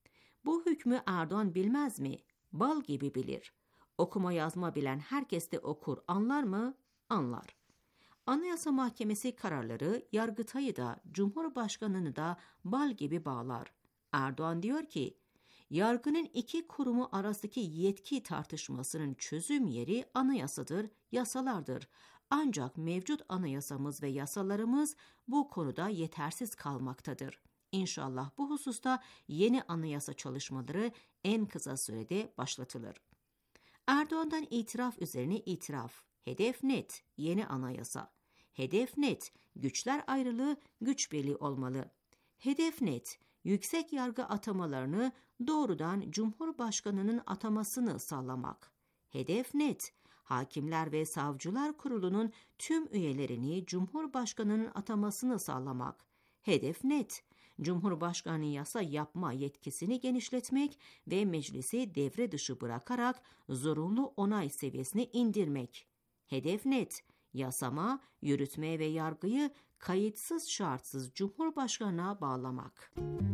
Bu hükmü Erdoğan bilmez mi? Bal gibi bilir. Okuma yazma bilen herkes de okur, anlar mı? Anlar. Anayasa Mahkemesi kararları Yargıtay'ı da Cumhurbaşkanı'nı da bal gibi bağlar. Erdoğan diyor ki, yargının iki kurumu arasındaki yetki tartışmasının çözüm yeri anayasadır, yasalardır. Ancak mevcut anayasamız ve yasalarımız bu konuda yetersiz kalmaktadır. İnşallah bu hususta yeni anayasa çalışmaları en kısa sürede başlatılır. Erdoğan'dan itiraf üzerine itiraf. Hedef net, yeni anayasa. Hedef net, güçler ayrılığı, güç birliği olmalı. Hedef net, yüksek yargı atamalarını doğrudan Cumhurbaşkanı'nın atamasını sağlamak. Hedef net, Hakimler ve Savcılar Kurulu'nun tüm üyelerini Cumhurbaşkanı'nın atamasını sağlamak. Hedef net, Cumhurbaşkanı yasa yapma yetkisini genişletmek ve meclisi devre dışı bırakarak zorunlu onay seviyesine indirmek. Hedef net, yasama, yürütme ve yargıyı kayıtsız şartsız Cumhurbaşkanı'na bağlamak.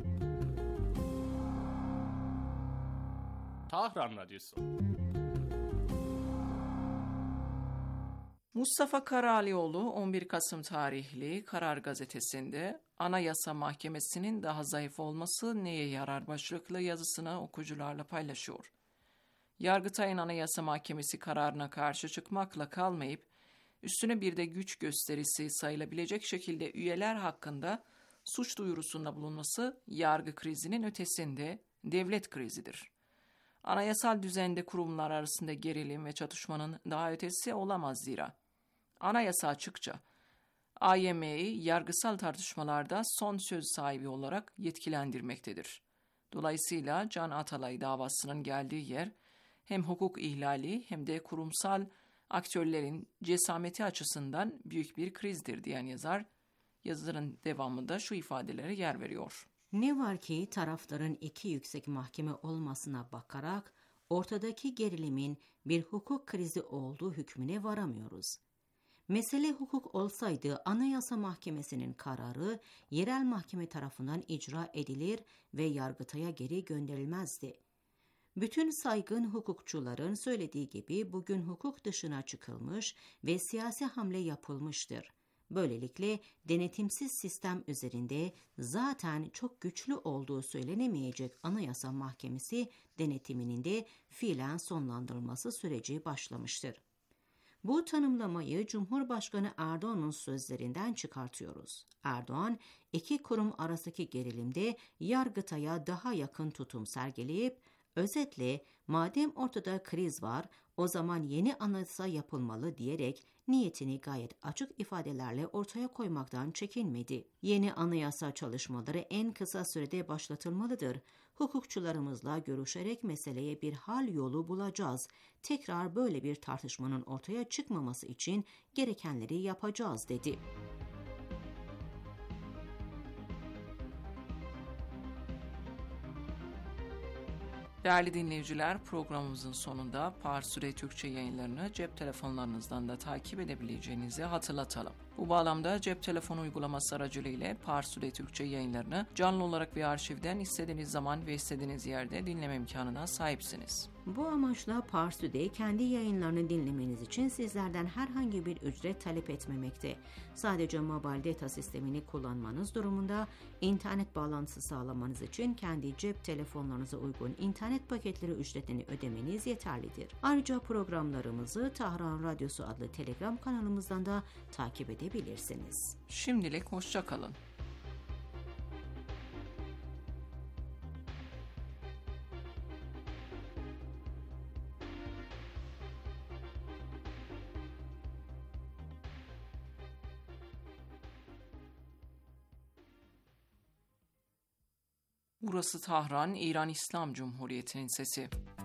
Tahran Radyosu. Mustafa Karalioğlu on bir Kasım tarihli Karar Gazetesi'nde Anayasa Mahkemesi'nin daha zayıf olması neye yarar başlıklı yazısını okucularla paylaşıyor. Yargıtay'ın Anayasa Mahkemesi kararına karşı çıkmakla kalmayıp, üstüne bir de güç gösterisi sayılabilecek şekilde üyeler hakkında suç duyurusunda bulunması yargı krizinin ötesinde devlet krizidir. Anayasal düzende kurumlar arasında gerilim ve çatışmanın daha ötesi olamaz zira. Anayasa açıkça, A Y M'yi yargısal tartışmalarda son söz sahibi olarak yetkilendirmektedir. Dolayısıyla Can Atalay davasının geldiği yer hem hukuk ihlali hem de kurumsal aktörlerin cesameti açısından büyük bir krizdir diyen yazar, yazının devamında şu ifadelere yer veriyor. Ne var ki tarafların iki yüksek mahkeme olmasına bakarak ortadaki gerilimin bir hukuk krizi olduğu hükmüne varamıyoruz. Mesele hukuk olsaydı Anayasa Mahkemesi'nin kararı yerel mahkeme tarafından icra edilir ve Yargıtay'a geri gönderilmezdi. Bütün saygın hukukçuların söylediği gibi bugün hukuk dışına çıkılmış ve siyasi hamle yapılmıştır. Böylelikle denetimsiz sistem üzerinde zaten çok güçlü olduğu söylenemeyecek Anayasa Mahkemesi denetiminin de fiilen sonlandırılması süreci başlamıştır. Bu tanımlamayı Cumhurbaşkanı Erdoğan'ın sözlerinden çıkartıyoruz. Erdoğan, iki kurum arasındaki gerilimde Yargıtay'a daha yakın tutum sergileyip, özetle madem ortada kriz var, o zaman yeni anayasa yapılmalı diyerek niyetini gayet açık ifadelerle ortaya koymaktan çekinmedi. Yeni anayasa çalışmaları en kısa sürede başlatılmalıdır. Hukukçularımızla görüşerek meseleye bir hal yolu bulacağız. Tekrar böyle bir tartışmanın ortaya çıkmaması için gerekenleri yapacağız dedi. Değerli dinleyiciler, programımızın sonunda Parsure Türkçe yayınlarını cep telefonlarınızdan da takip edebileceğinizi hatırlatalım. Bu bağlamda cep telefonu uygulaması aracılığıyla Parsure Türkçe yayınlarını canlı olarak ve arşivden istediğiniz zaman ve istediğiniz yerde dinleme imkanına sahipsiniz. Bu amaçla Parsu'de kendi yayınlarını dinlemeniz için sizlerden herhangi bir ücret talep etmemekte. Sadece mobile data sistemini kullanmanız durumunda internet bağlantısı sağlamanız için kendi cep telefonlarınıza uygun internet paketleri ücretini ödemeniz yeterlidir. Ayrıca programlarımızı Tahran Radyosu adlı Telegram kanalımızdan da takip edebilirsiniz. Şimdilik hoşça kalın. Burası Tahran, İran İslam Cumhuriyeti'nin sesi.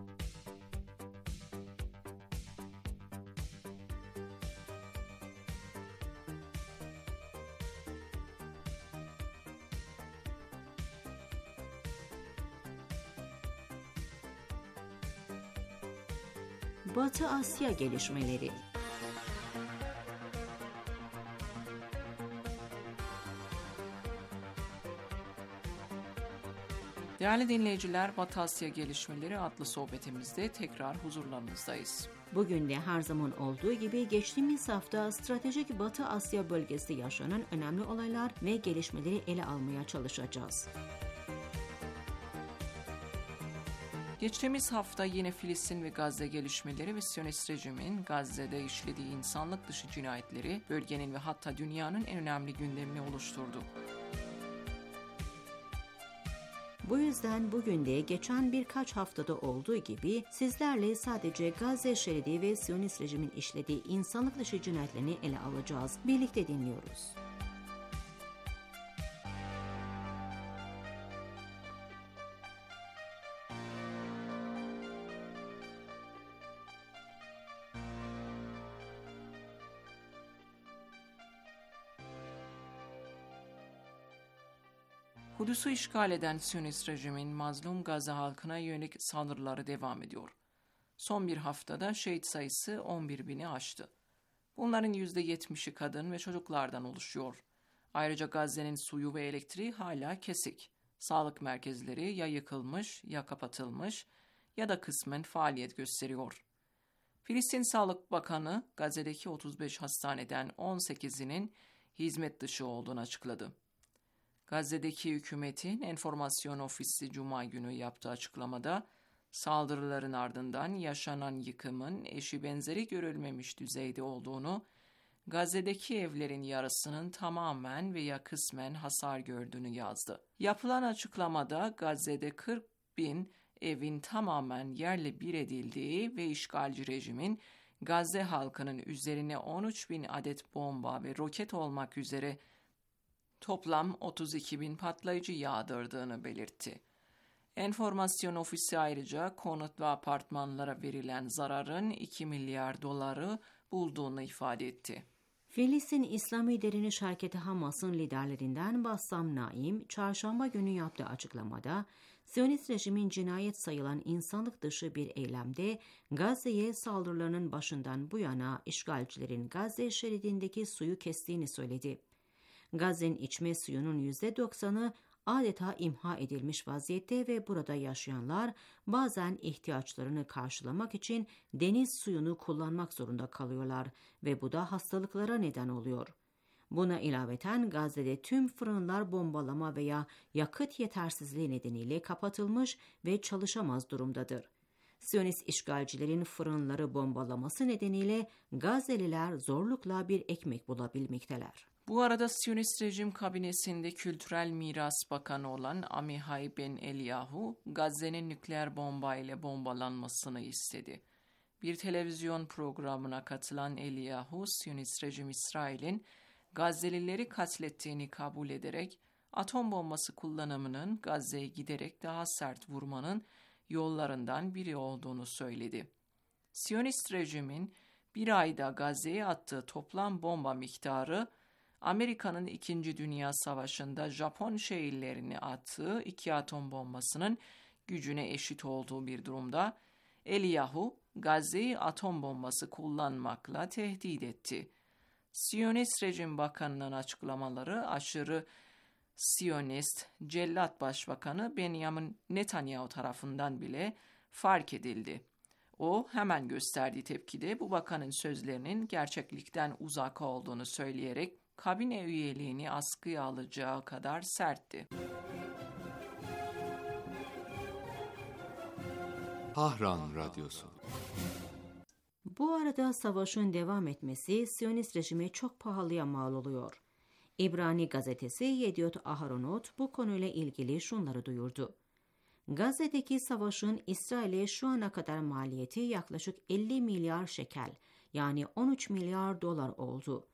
Batı Asya gelişmeleri. Değerli dinleyiciler, Batı Asya Gelişmeleri adlı sohbetimizde tekrar huzurlarınızdayız. Bugün de her zaman olduğu gibi geçtiğimiz hafta stratejik Batı Asya bölgesi yaşanan önemli olaylar ve gelişmeleri ele almaya çalışacağız. Geçtiğimiz hafta yine Filistin ve Gazze gelişmeleri ve Siyonist rejimin Gazze'de işlediği insanlık dışı cinayetleri bölgenin ve hatta dünyanın en önemli gündemini oluşturdu. Bu yüzden bugün de geçen birkaç haftada olduğu gibi sizlerle sadece Gazze şeridi ve Siyonist rejimin işlediği insanlık dışı cinayetlerini ele alacağız. Birlikte dinliyoruz. Kudüs'ü işgal eden Siyonist rejimin mazlum Gazze halkına yönelik saldırıları devam ediyor. Son bir haftada şehit sayısı on bir bini aştı. Bunların yüzde yetmişi kadın ve çocuklardan oluşuyor. Ayrıca Gazze'nin suyu ve elektriği hala kesik. Sağlık merkezleri ya yıkılmış ya kapatılmış ya da kısmen faaliyet gösteriyor. Filistin Sağlık Bakanı Gazze'deki otuz beş hastaneden on sekizinin hizmet dışı olduğunu açıkladı. Gazze'deki hükümetin enformasyon ofisi Cuma günü yaptığı açıklamada saldırıların ardından yaşanan yıkımın eşi benzeri görülmemiş düzeyde olduğunu, Gazze'deki evlerin yarısının tamamen veya kısmen hasar gördüğünü yazdı. Yapılan açıklamada Gazze'de kırk bin evin tamamen yerle bir edildiği ve işgalci rejimin Gazze halkının üzerine on üç bin adet bomba ve roket olmak üzere toplam otuz iki bin patlayıcı yağdırdığını belirtti. Enformasyon ofisi ayrıca konut ve apartmanlara verilen zararın iki milyar doları bulduğunu ifade etti. Filistin İslami Direniş Hareketi Hamas'ın liderlerinden Bassam Naim, çarşamba günü yaptığı açıklamada, Siyonist rejimin cinayet sayılan insanlık dışı bir eylemde Gazze'ye saldırılarının başından bu yana işgalcilerin Gazze şeridindeki suyu kestiğini söyledi. Gazze'nin içme suyunun yüzde doksanı adeta imha edilmiş vaziyette ve burada yaşayanlar bazen ihtiyaçlarını karşılamak için deniz suyunu kullanmak zorunda kalıyorlar ve bu da hastalıklara neden oluyor. Buna ilaveten Gazze'de tüm fırınlar bombalama veya yakıt yetersizliği nedeniyle kapatılmış ve çalışamaz durumdadır. Siyonist işgalcilerin fırınları bombalaması nedeniyle Gazze'liler zorlukla bir ekmek bulabilmekteler. Bu arada Siyonist rejim kabinesinde Kültürel Miras Bakanı olan Amihai Ben Eliyahu, Gazze'nin nükleer bomba ile bombalanmasını istedi. Bir televizyon programına katılan Eliyahu, Siyonist rejim İsrail'in Gazze'lileri katlettiğini kabul ederek, atom bombası kullanımının Gazze'ye giderek daha sert vurmanın yollarından biri olduğunu söyledi. Siyonist rejimin bir ayda Gazze'ye attığı toplam bomba miktarı, Amerika'nın İkinci Dünya Savaşı'nda Japon şehirlerine attığı iki atom bombasının gücüne eşit olduğu bir durumda, Eliyahu, Gazze'yi atom bombası kullanmakla tehdit etti. Siyonist Rejim Bakanı'nın açıklamaları aşırı Siyonist Cellat Başbakanı Benjamin Netanyahu tarafından bile fark edildi. O hemen gösterdiği tepkide bu bakanın sözlerinin gerçeklikten uzak olduğunu söyleyerek kabine üyeliğini askıya alacağı kadar sertti. Tahran Radyosu. Bu arada savaşın devam etmesi Siyonist rejime çok pahalıya mal oluyor. İbrani gazetesi Yediot Aharonot bu konuyla ilgili şunları duyurdu. Gazze'deki savaşın İsrail'e şu ana kadar maliyeti yaklaşık elli milyar şekel, yani on üç milyar dolar oldu.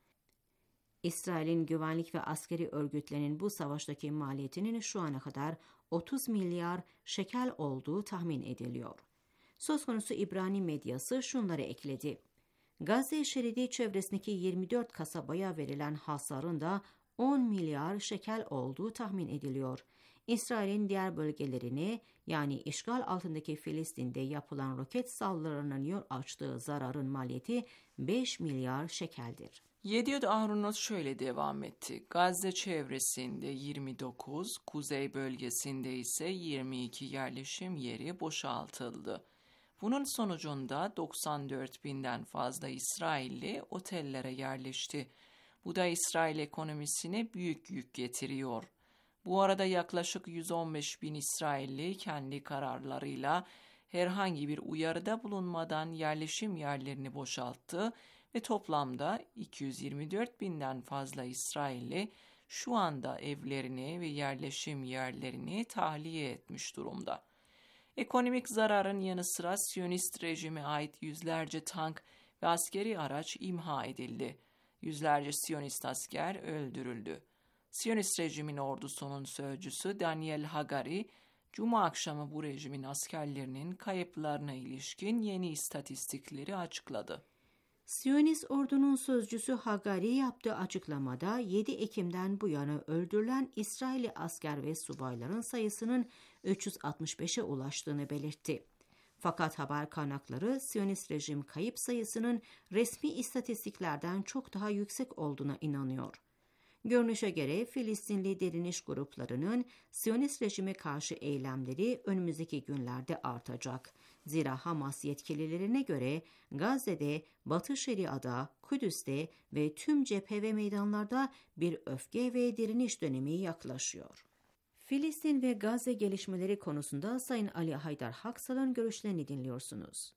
İsrail'in güvenlik ve askeri örgütlerinin bu savaştaki maliyetinin şu ana kadar otuz milyar şekel olduğu tahmin ediliyor. Söz konusu İbrani medyası şunları ekledi. Gazze şeridi çevresindeki yirmi dört kasabaya verilen hasarın da on milyar şekel olduğu tahmin ediliyor. İsrail'in diğer bölgelerine, yani işgal altındaki Filistin'de yapılan roket saldırılarının yol açtığı zararın maliyeti beş milyar şekeldir. Yediot Aharonot şöyle devam etti. Gazze çevresinde yirmi dokuz, kuzey bölgesinde ise yirmi iki yerleşim yeri boşaltıldı. Bunun sonucunda doksan dört binden fazla İsrailli otellere yerleşti. Bu da İsrail ekonomisine büyük yük getiriyor. Bu arada yaklaşık yüz on beş bin İsrailli kendi kararlarıyla herhangi bir uyarıda bulunmadan yerleşim yerlerini boşalttı ve toplamda iki yüz yirmi dört binden fazla İsrailli şu anda evlerini ve yerleşim yerlerini tahliye etmiş durumda. Ekonomik zararın yanı sıra Siyonist rejime ait yüzlerce tank ve askeri araç imha edildi. Yüzlerce Siyonist asker öldürüldü. Siyonist rejimin ordusunun sözcüsü Daniel Hagari, Cuma akşamı bu rejimin askerlerinin kayıplarına ilişkin yeni istatistikleri açıkladı. Siyonist ordunun sözcüsü Hagari yaptığı açıklamada yedi Ekim'den bu yana öldürülen İsrailli asker ve subayların sayısının üç yüz altmış beşe ulaştığını belirtti. Fakat haber kaynakları Siyonist rejim kayıp sayısının resmi istatistiklerden çok daha yüksek olduğuna inanıyor. Görünüşe göre Filistinli direniş gruplarının Siyonist rejime karşı eylemleri önümüzdeki günlerde artacak. Zira Hamas yetkililerine göre Gazze'de, Batı Şeria'da, Kudüs'te ve tüm cephe ve meydanlarda bir öfke ve direniş dönemi yaklaşıyor. Filistin ve Gazze gelişmeleri konusunda Sayın Ali Haydar Haksal'ın görüşlerini dinliyorsunuz.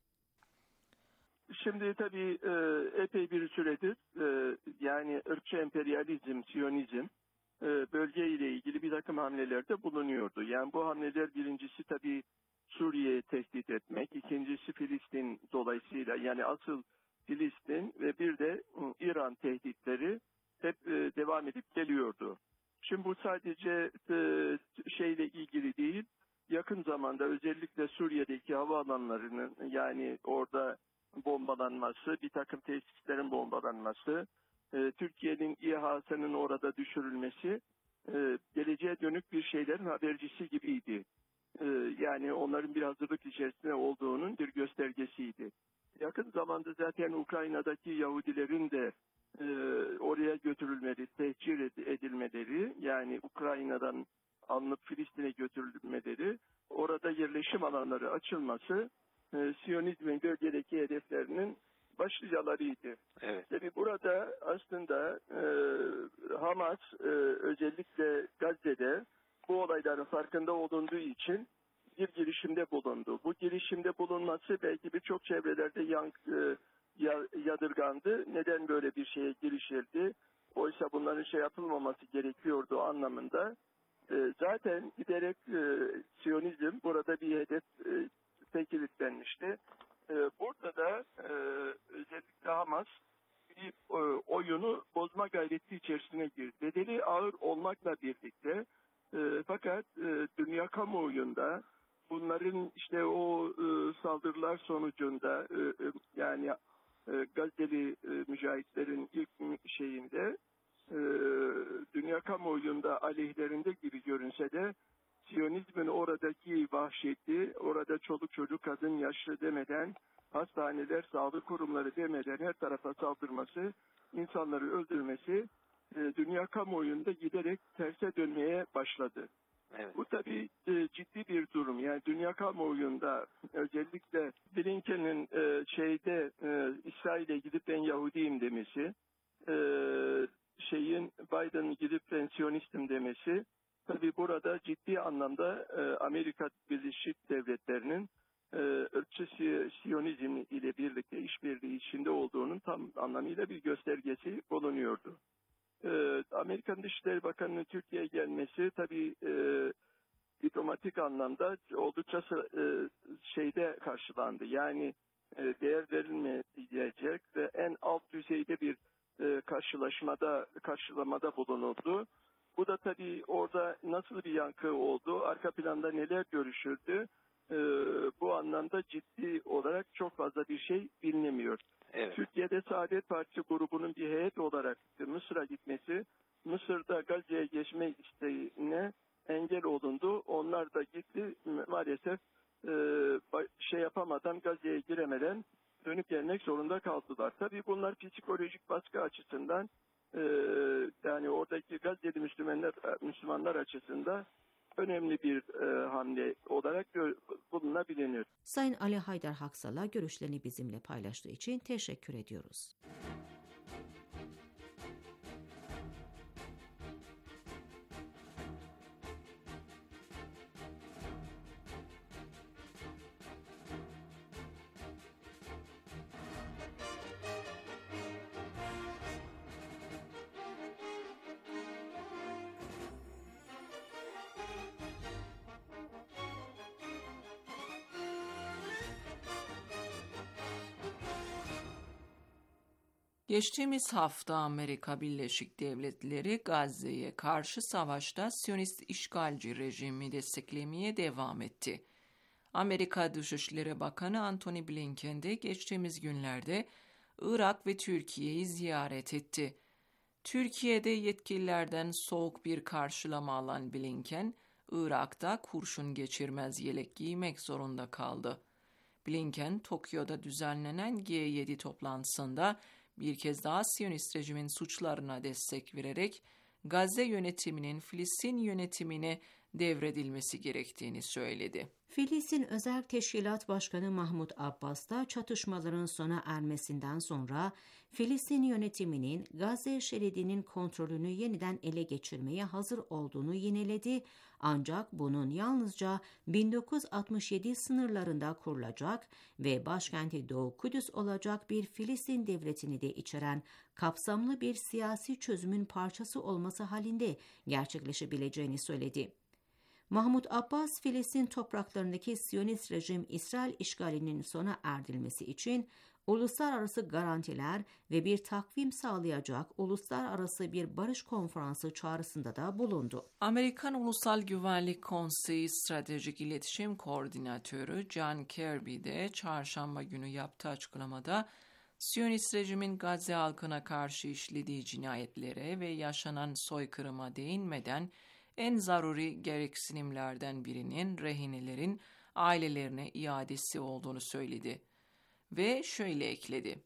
Şimdi tabii e, epey bir süredir e, yani ırkçı emperyalizm, Siyonizm e, bölge ile ilgili bir takım hamlelerde bulunuyordu. Yani bu hamleler birincisi tabii Suriye'yi tehdit etmek, ikincisi Filistin dolayısıyla yani asıl Filistin ve bir de İran tehditleri hep devam edip geliyordu. Şimdi bu sadece şeyle ilgili değil, yakın zamanda özellikle Suriye'deki havaalanlarının, yani orada bombalanması, bir takım tesislerin bombalanması, Türkiye'nin İHA'sının orada düşürülmesi geleceğe dönük bir şeylerin habercisi gibiydi. Yani onların bir hazırlık içerisinde olduğunun bir göstergesiydi. Yakın zamanda zaten Ukrayna'daki Yahudilerin de e, oraya götürülmeleri, tehcir edilmeleri, yani Ukrayna'dan alınıp Filistin'e götürülmeleri, orada yerleşim alanları açılması, e, Siyonizmin bölgedeki hedeflerinin başlıcalarıydı. Evet. Tabii burada aslında e, Hamas e, özellikle Gazze'de bu olayların farkında olunduğu için bir girişimde bulundu. Bu girişimde bulunması belki birçok çevrelerde yankı, yadırgandı. Neden böyle bir şeye girişildi? Oysa bunların şey yapılmaması gerekiyordu anlamında. E, zaten giderek e, Siyonizm burada bir hedef e, tekilitlenmişti. E, burada da e, özellikle Hamas bir e, oyunu bozma gayreti içerisine girdi. Bedeli ağır olmakla birlikte e, fakat e, dünya kamuoyunda bunların işte o e, saldırılar sonucunda e, e, yani e, Gazze'li e, mücahitlerin ilk şeyinde e, dünya kamuoyunda aleyhlerinde gibi görünse de Siyonizmin oradaki vahşeti, orada çoluk çocuk kadın yaşlı demeden, hastaneler, sağlık kurumları demeden her tarafa saldırması, insanları öldürmesi e, dünya kamuoyunda giderek terse dönmeye başladı. Evet. Bu tabii e, ciddi bir durum. Yani dünya kamuoyunda özellikle Blinken'in e, şeyde e, İsrail'e gidip ben Yahudiyim demesi, e, şeyin Biden gidip ben Siyonistim demesi, tabii burada ciddi anlamda e, Amerika Birleşik Devletleri'nin e, ırkçı Siyonizm ile birlikte işbirliği içinde olduğunun tam anlamıyla bir göstergesi bulunuyordu. Ee, Amerikan Dışişleri Bakanı'nın Türkiye'ye gelmesi tabii e, diplomatik anlamda oldukça e, şeyde karşılandı. Yani e, değer verilmeyecek ve en alt düzeyde bir e, karşılaşmada karşılamada bulunuldu. Bu da tabii orada nasıl bir yankı oldu, arka planda neler görüşüldü, e, bu anlamda ciddi olarak çok fazla bir şey bilinemiyor. Evet. Türkiye'de Saadet Partisi grubunun bir heyet olarak Mısır'a gitmesi, Mısır'da Gazze'ye geçme isteğine engel olundu. Onlar da gitti, maalesef e, şey yapamadan, Gazze'ye giremeden dönüp gelmek zorunda kaldılar. Tabii bunlar psikolojik baskı açısından, e, yani oradaki Gazze'li Müslümanlar, Müslümanlar açısından önemli bir e, hamle olarak bulunabilir. Sayın Ali Haydar Haksal'a görüşlerini bizimle paylaştığı için teşekkür ediyoruz. Geçtiğimiz hafta Amerika Birleşik Devletleri Gazze'ye karşı savaşta Siyonist işgalci rejimi desteklemeye devam etti. Amerika Dışişleri Bakanı Antony Blinken de geçtiğimiz günlerde Irak ve Türkiye'yi ziyaret etti. Türkiye'de yetkililerden soğuk bir karşılama alan Blinken, Irak'ta kurşun geçirmez yelek giymek zorunda kaldı. Blinken, Tokyo'da düzenlenen G yedi toplantısında bir kez daha Siyonist rejimin suçlarına destek vererek Gazze yönetiminin Filistin yönetimine devredilmesi gerektiğini söyledi. Filistin Özel Teşkilat Başkanı Mahmut Abbas da çatışmaların sona ermesinden sonra Filistin yönetiminin Gazze şeridinin kontrolünü yeniden ele geçirmeye hazır olduğunu yineledi. Ancak bunun yalnızca bin dokuz yüz altmış yedi sınırlarında kurulacak ve başkenti Doğu Kudüs olacak bir Filistin devletini de içeren kapsamlı bir siyasi çözümün parçası olması halinde gerçekleşebileceğini söyledi. Mahmut Abbas, Filistin topraklarındaki Siyonist rejim İsrail işgalinin sona erdirilmesi için uluslararası garantiler ve bir takvim sağlayacak uluslararası bir barış konferansı çağrısında da bulundu. Amerikan Ulusal Güvenlik Konseyi Stratejik İletişim Koordinatörü John Kirby de çarşamba günü yaptığı açıklamada Siyonist rejimin Gazze halkına karşı işlediği cinayetlere ve yaşanan soykırıma değinmeden en zaruri gereksinimlerden birinin rehinelerin ailelerine iadesi olduğunu söyledi. Ve şöyle ekledi.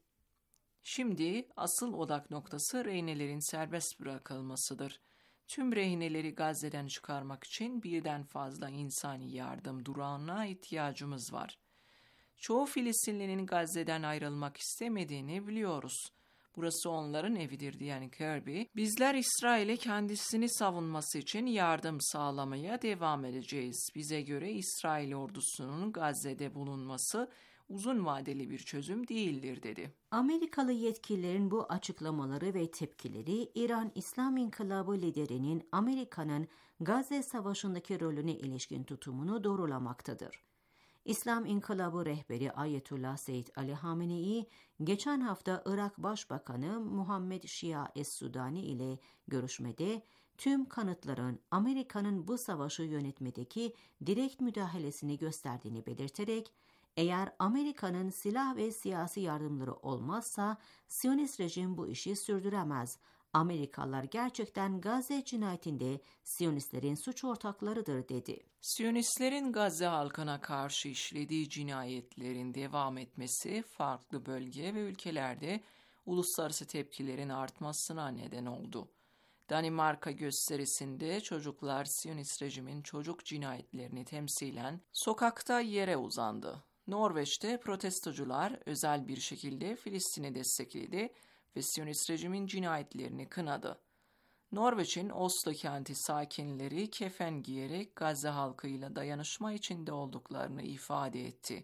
Şimdi asıl odak noktası rehinelerin serbest bırakılmasıdır. Tüm rehineleri Gazze'den çıkarmak için birden fazla insani yardım durağına ihtiyacımız var. Çoğu Filistinlinin Gazze'den ayrılmak istemediğini biliyoruz. Burası onların evidir diyen Kirby, bizler İsrail'e kendisini savunması için yardım sağlamaya devam edeceğiz. Bize göre İsrail ordusunun Gazze'de bulunması uzun vadeli bir çözüm değildir dedi. Amerikalı yetkililerin bu açıklamaları ve tepkileri İran İslam İnkılabı liderinin Amerika'nın Gazze Savaşı'ndaki rolüne ilişkin tutumunu doğrulamaktadır. İslam İnkılabı rehberi Ayetullah Seyyid Ali Hamenei, geçen hafta Irak Başbakanı Muhammed Şia Es-Sudani ile görüşmede tüm kanıtların Amerika'nın bu savaşı yönetmedeki direkt müdahalesini gösterdiğini belirterek, eğer Amerika'nın silah ve siyasi yardımları olmazsa Siyonist rejim bu işi sürdüremez. Amerikalılar gerçekten Gazze cinayetinde Siyonistlerin suç ortaklarıdır dedi. Siyonistlerin Gazze halkına karşı işlediği cinayetlerin devam etmesi farklı bölge ve ülkelerde uluslararası tepkilerin artmasına neden oldu. Danimarka gösterisinde çocuklar Siyonist rejimin çocuk cinayetlerini temsilen sokakta yere uzandı. Norveç'te protestocular özel bir şekilde Filistin'i destekledi ve Siyonist rejimin cinayetlerini kınadı. Norveç'in Oslo kenti sakinleri kefen giyerek Gazze halkıyla dayanışma içinde olduklarını ifade etti.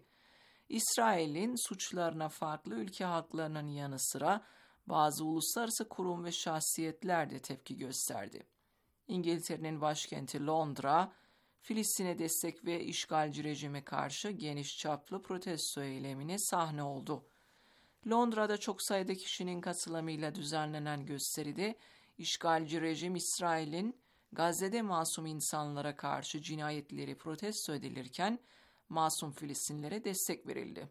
İsrail'in suçlarına farklı ülke halklarının yanı sıra bazı uluslararası kurum ve şahsiyetler de tepki gösterdi. İngiltere'nin başkenti Londra, Filistin'e destek ve işgalci rejime karşı geniş çaplı protesto eylemine sahne oldu. Londra'da çok sayıda kişinin katılımıyla düzenlenen gösteride işgalci rejim İsrail'in Gazze'de masum insanlara karşı cinayetleri protesto edilirken masum Filistinlilere destek verildi.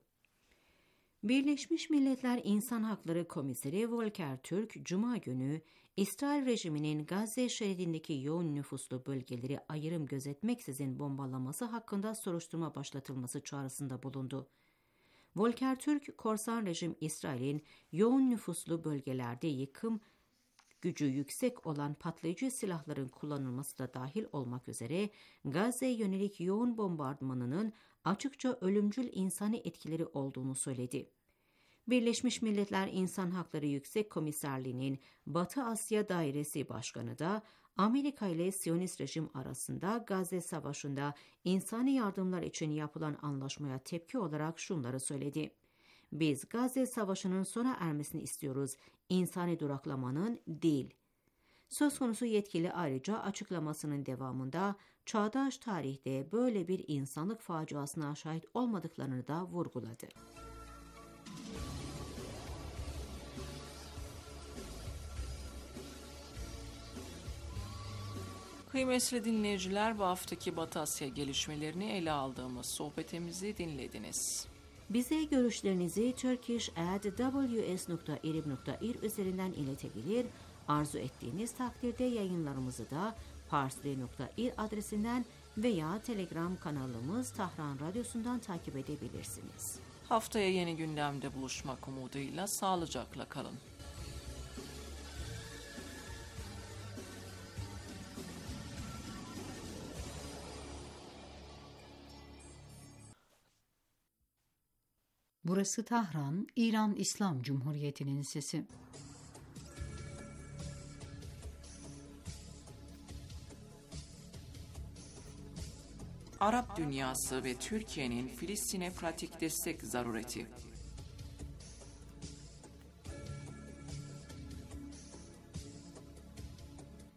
Birleşmiş Milletler İnsan Hakları Komiseri Volker Türk, Cuma günü İsrail rejiminin Gazze şeridindeki yoğun nüfuslu bölgeleri ayrım gözetmeksizin bombalaması hakkında soruşturma başlatılması çağrısında bulundu. Volker Türk, korsan rejim İsrail'in yoğun nüfuslu bölgelerde yıkım gücü yüksek olan patlayıcı silahların kullanılması da dahil olmak üzere Gazze'ye yönelik yoğun bombardımanının açıkça ölümcül insani etkileri olduğunu söyledi. Birleşmiş Milletler İnsan Hakları Yüksek Komiserliği'nin Batı Asya Dairesi Başkanı da Amerika ile Siyonist rejim arasında Gazze Savaşı'nda insani yardımlar için yapılan anlaşmaya tepki olarak şunları söyledi. Biz Gazze Savaşı'nın sona ermesini istiyoruz, insani duraklamanın değil. Söz konusu yetkili ayrıca açıklamasının devamında çağdaş tarihte böyle bir insanlık faciasına şahit olmadıklarını da vurguladı. Kıymetli dinleyiciler, bu haftaki Batı Asya gelişmelerini ele aldığımız sohbetimizi dinlediniz. Bize görüşlerinizi turkish at w s nokta irib nokta ir üzerinden iletebilir, arzu ettiğiniz takdirde yayınlarımızı da parsli nokta ir adresinden veya Telegram kanalımız Tahran Radyosu'ndan takip edebilirsiniz. Haftaya yeni gündemde buluşmak umuduyla sağlıcakla kalın. Burası Tahran, İran İslam Cumhuriyeti'nin sesi. Arap dünyası ve Türkiye'nin Filistin'e pratik destek zarureti.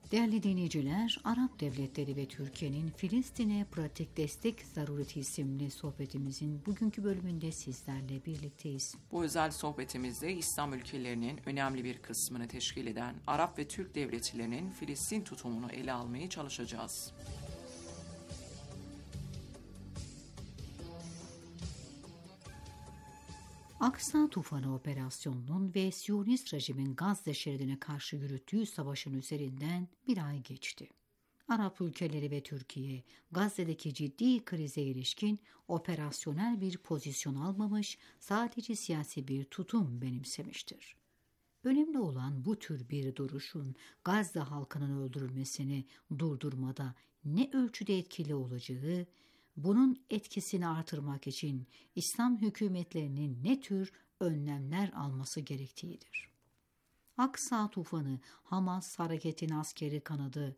Değerli dinleyiciler, Arap Devletleri ve Türkiye'nin Filistin'e pratik destek zarureti isimli sohbetimizin bugünkü bölümünde sizlerle birlikteyiz. Bu özel sohbetimizde İslam ülkelerinin önemli bir kısmını teşkil eden Arap ve Türk devletlerinin Filistin tutumunu ele almaya çalışacağız. Aksa Tufanı operasyonunun ve Siyonist rejimin Gazze şeridine karşı yürüttüğü savaşın üzerinden bir ay geçti. Arap ülkeleri ve Türkiye, Gazze'deki ciddi krize ilişkin operasyonel bir pozisyon almamış, sadece siyasi bir tutum benimsemiştir. Önemli olan bu tür bir duruşun Gazze halkının öldürülmesini durdurmada ne ölçüde etkili olacağı, bunun etkisini artırmak için İslam hükümetlerinin ne tür önlemler alması gerektiğidir. Aksa Tufanı, Hamas hareketin askeri kanadı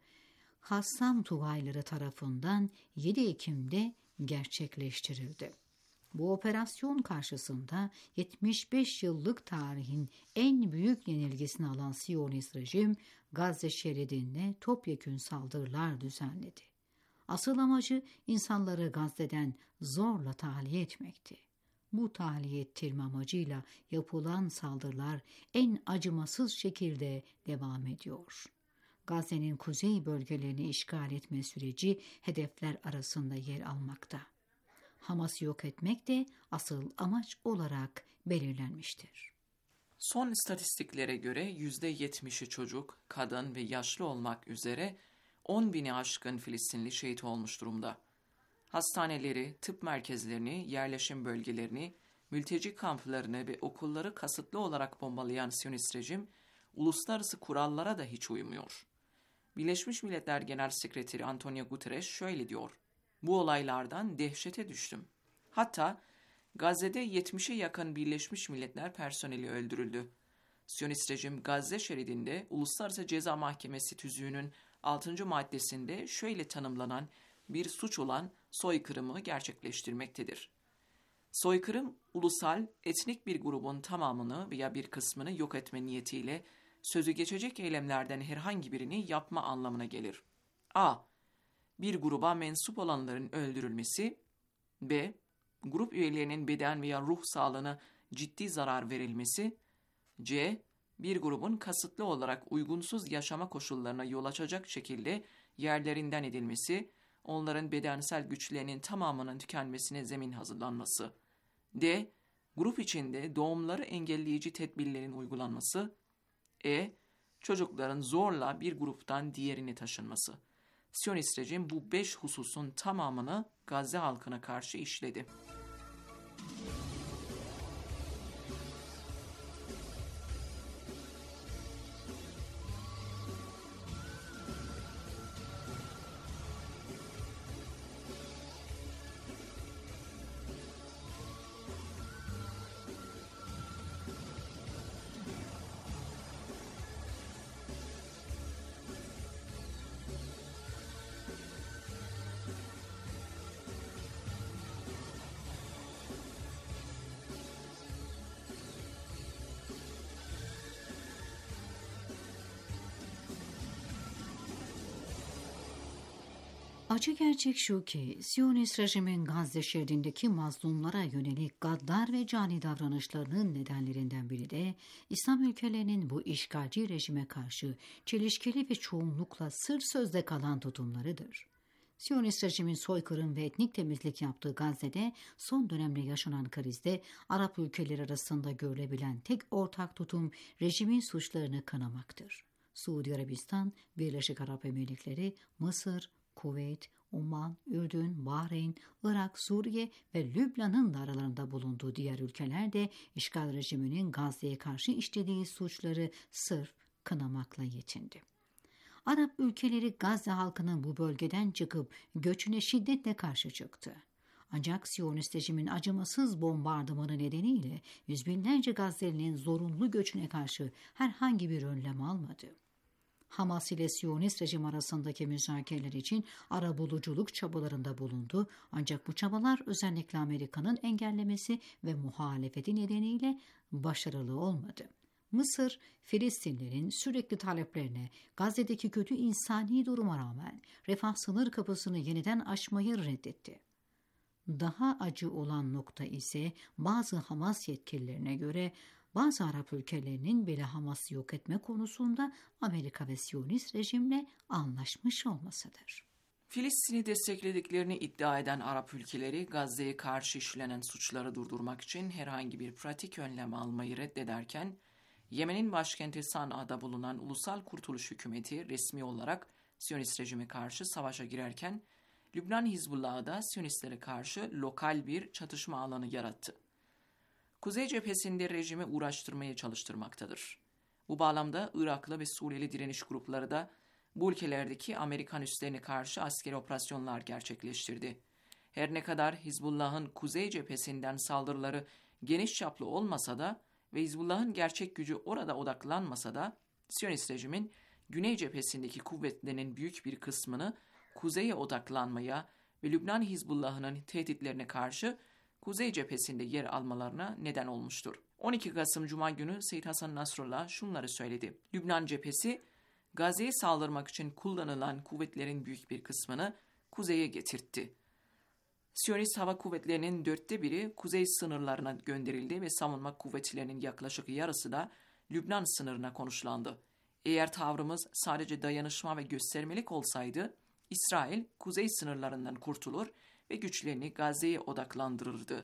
Hassam Tugayları tarafından yedi Ekim'de gerçekleştirildi. Bu operasyon karşısında yetmiş beş yıllık tarihin en büyük yenilgisini alan Siyonist rejim, Gazze şeridinde topyekün saldırılar düzenledi. Asıl amacı insanları Gazze'den zorla tahliye etmekti. Bu tahliye ettirme amacıyla yapılan saldırılar en acımasız şekilde devam ediyor. Gazze'nin kuzey bölgelerini işgal etme süreci hedefler arasında yer almakta. Hamas'ı yok etmek de asıl amaç olarak belirlenmiştir. Son istatistiklere göre yüzde yetmişi çocuk, kadın ve yaşlı olmak üzere on bini aşkın Filistinli şehit olmuş durumda. Hastaneleri, tıp merkezlerini, yerleşim bölgelerini, mülteci kamplarını ve okulları kasıtlı olarak bombalayan Siyonist rejim, uluslararası kurallara da hiç uymuyor. Birleşmiş Milletler Genel Sekreteri Antonio Guterres şöyle diyor: "Bu olaylardan dehşete düştüm. Hatta Gazze'de yetmişe yakın Birleşmiş Milletler personeli öldürüldü. Siyonist rejim Gazze şeridinde Uluslararası Ceza Mahkemesi tüzüğünün altıncı maddesinde şöyle tanımlanan bir suç olan soykırımı gerçekleştirmektedir. Soykırım, ulusal, etnik bir grubun tamamını veya bir kısmını yok etme niyetiyle sözü geçecek eylemlerden herhangi birini yapma anlamına gelir. A. Bir gruba mensup olanların öldürülmesi. B. Grup üyelerinin beden veya ruh sağlığına ciddi zarar verilmesi. C. Bir grubun kasıtlı olarak uygunsuz yaşama koşullarına yol açacak şekilde yerlerinden edilmesi, onların bedensel güçlerinin tamamının tükenmesine zemin hazırlanması. D. Grup içinde doğumları engelleyici tedbirlerin uygulanması. E. Çocukların zorla bir gruptan diğerine taşınması. Siyonist rejim bu beş hususun tamamını Gazze halkına karşı işledi. Acı gerçek şu ki, Siyonist rejimin Gazze şeridindeki mazlumlara yönelik gaddar ve cani davranışlarının nedenlerinden biri de İslam ülkelerinin bu işgalci rejime karşı çelişkili ve çoğunlukla sır sözde kalan tutumlarıdır. Siyonist rejimin soykırım ve etnik temizlik yaptığı Gazze'de son dönemde yaşanan krizde Arap ülkeleri arasında görülebilen tek ortak tutum rejimin suçlarını kınamaktır. Suudi Arabistan, Birleşik Arap Emirlikleri, Mısır, Kuveyt, Oman, Ürdün, Bahreyn, Irak, Suriye ve Lübnan'ın da aralarında bulunduğu diğer ülkeler de işgal rejiminin Gazze'ye karşı işlediği suçları sırf kınamakla yetindi. Arap ülkeleri Gazze halkının bu bölgeden çıkıp göçüne şiddetle karşı çıktı. Ancak Siyonist rejimin acımasız bombardımanı nedeniyle yüz binlerce Gazze'linin zorunlu göçüne karşı herhangi bir önlem almadı. Hamas ile Siyonist rejim arasındaki müzakereler için arabuluculuk çabalarında bulundu, ancak bu çabalar özellikle Amerika'nın engellemesi ve muhalefeti nedeniyle başarılı olmadı. Mısır, Filistinlerin sürekli taleplerine, Gazze'deki kötü insani duruma rağmen refah sınır kapısını yeniden açmayı reddetti. Daha acı olan nokta ise bazı Hamas yetkililerine göre bazı Arap ülkelerinin bile Hamas'ı yok etme konusunda Amerika ve Siyonist rejimle anlaşmış olmasıdır. Filistin'i desteklediklerini iddia eden Arap ülkeleri Gazze'ye karşı işlenen suçları durdurmak için herhangi bir pratik önlem almayı reddederken, Yemen'in başkenti Sana'da bulunan Ulusal Kurtuluş Hükümeti resmi olarak Siyonist rejime karşı savaşa girerken, Lübnan Hizbullah'ı da Siyonistlere karşı lokal bir çatışma alanı yarattı. Kuzey cephesinde rejimi uğraştırmaya çalıştırmaktadır. Bu bağlamda Iraklı ve Suriyeli direniş grupları da bu ülkelerdeki Amerikan üslerine karşı askeri operasyonlar gerçekleştirdi. Her ne kadar Hizbullah'ın kuzey cephesinden saldırıları geniş çaplı olmasa da ve Hizbullah'ın gerçek gücü orada odaklanmasa da, Siyonist rejimin güney cephesindeki kuvvetlerinin büyük bir kısmını kuzeye odaklanmaya ve Lübnan Hizbullah'ının tehditlerine karşı kuzey cephesinde yer almalarına neden olmuştur. on iki Kasım Cuma günü Seyyid Hasan Nasrallah şunları söyledi. Lübnan cephesi, Gazze'ye saldırmak için kullanılan kuvvetlerin büyük bir kısmını kuzeye getirtti. Siyonist hava kuvvetlerinin dörtte biri kuzey sınırlarına gönderildi ve savunma kuvvetlerinin yaklaşık yarısı da Lübnan sınırına konuşlandı. Eğer tavrımız sadece dayanışma ve göstermelik olsaydı, İsrail kuzey sınırlarından kurtulur ve güçlerini Gazze'ye odaklandırırdı.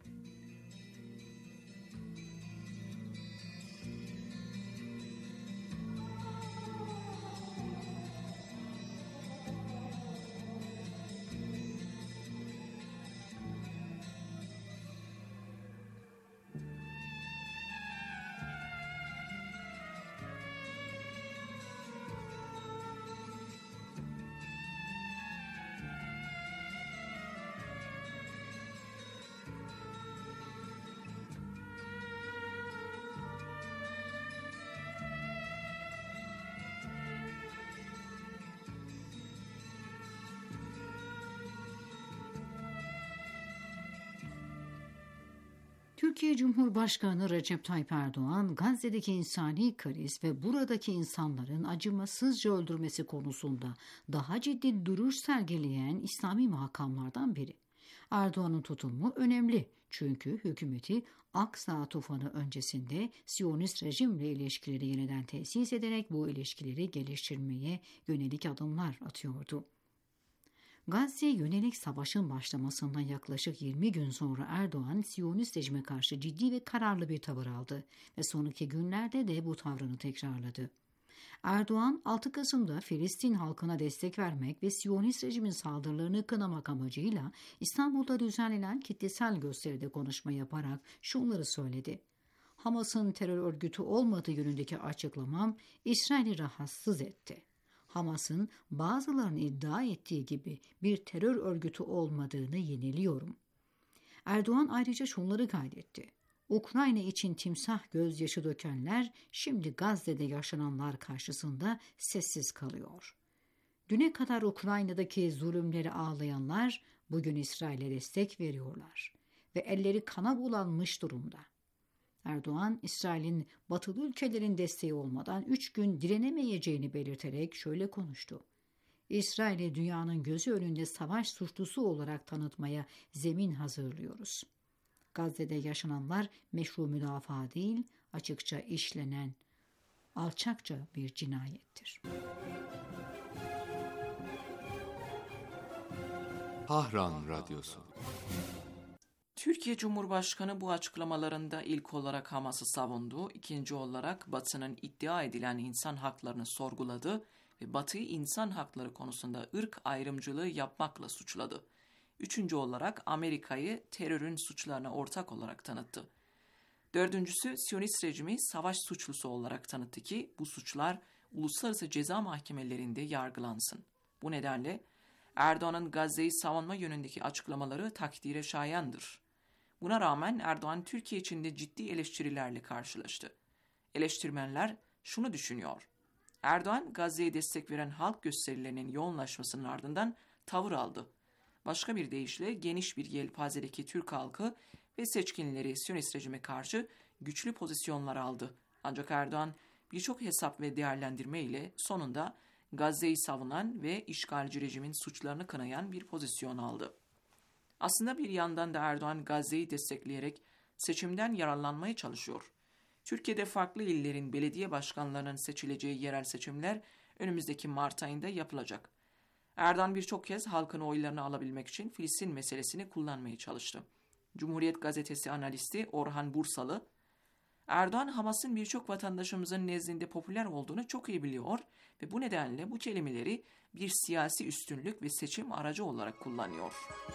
Türkiye Cumhurbaşkanı Recep Tayyip Erdoğan, Gazze'deki insani kriz ve buradaki insanların acımasızca öldürmesi konusunda daha ciddi duruş sergileyen İslami makamlardan biri. Erdoğan'ın tutumu önemli çünkü hükümeti Aksa tufanı öncesinde Siyonist rejimle ilişkileri yeniden tesis ederek bu ilişkileri geliştirmeye yönelik adımlar atıyordu. Gazze'ye yönelik savaşın başlamasından yaklaşık yirmi gün sonra Erdoğan, Siyonist rejime karşı ciddi ve kararlı bir tavır aldı ve sonraki günlerde de bu tavrını tekrarladı. Erdoğan, altı Kasım'da Filistin halkına destek vermek ve Siyonist rejimin saldırılarını kınamak amacıyla İstanbul'da düzenlenen kitlesel gösteride konuşma yaparak şunları söyledi. Hamas'ın terör örgütü olmadığı yönündeki açıklamam İsrail'i rahatsız etti. Hamas'ın bazılarının iddia ettiği gibi bir terör örgütü olmadığını yeniliyorum. Erdoğan ayrıca şunları kaydetti. Ukrayna için timsah gözyaşı dökenler şimdi Gazze'de yaşananlar karşısında sessiz kalıyor. Düne kadar Ukrayna'daki zulümleri ağlayanlar bugün İsrail'e destek veriyorlar ve elleri kana bulanmış durumda. Erdoğan, İsrail'in batılı ülkelerin desteği olmadan üç gün direnemeyeceğini belirterek şöyle konuştu. İsrail'i dünyanın gözü önünde savaş suçlusu olarak tanıtmaya zemin hazırlıyoruz. Gazze'de yaşananlar meşru müdafaa değil, açıkça işlenen alçakça bir cinayettir. Tahran Radyosu. Türkiye Cumhurbaşkanı bu açıklamalarında ilk olarak Hamas'ı savundu, ikinci olarak Batı'nın iddia edilen insan haklarını sorguladı ve Batı'yı insan hakları konusunda ırk ayrımcılığı yapmakla suçladı. Üçüncü olarak Amerika'yı terörün suçlarına ortak olarak tanıttı. Dördüncüsü, Siyonist rejimi savaş suçlusu olarak tanıttı ki bu suçlar uluslararası ceza mahkemelerinde yargılansın. Bu nedenle Erdoğan'ın Gazze'yi savunma yönündeki açıklamaları takdire şayandır. Buna rağmen Erdoğan Türkiye içinde ciddi eleştirilerle karşılaştı. Eleştirmenler şunu düşünüyor. Erdoğan, Gazze'ye destek veren halk gösterilerinin yoğunlaşmasının ardından tavır aldı. Başka bir deyişle geniş bir yelpazedeki Türk halkı ve seçkinleri Siyonist rejime karşı güçlü pozisyonlar aldı. Ancak Erdoğan birçok hesap ve değerlendirme ile sonunda Gazze'yi savunan ve işgalci rejimin suçlarını kınayan bir pozisyon aldı. Aslında bir yandan da Erdoğan Gazze'yi destekleyerek seçimden yararlanmaya çalışıyor. Türkiye'de farklı illerin belediye başkanlarının seçileceği yerel seçimler önümüzdeki Mart ayında yapılacak. Erdoğan birçok kez halkın oylarını alabilmek için Filistin meselesini kullanmaya çalıştı. Cumhuriyet Gazetesi analisti Orhan Bursalı, Erdoğan Hamas'ın birçok vatandaşımızın nezdinde popüler olduğunu çok iyi biliyor ve bu nedenle bu kelimeleri bir siyasi üstünlük ve seçim aracı olarak kullanıyor.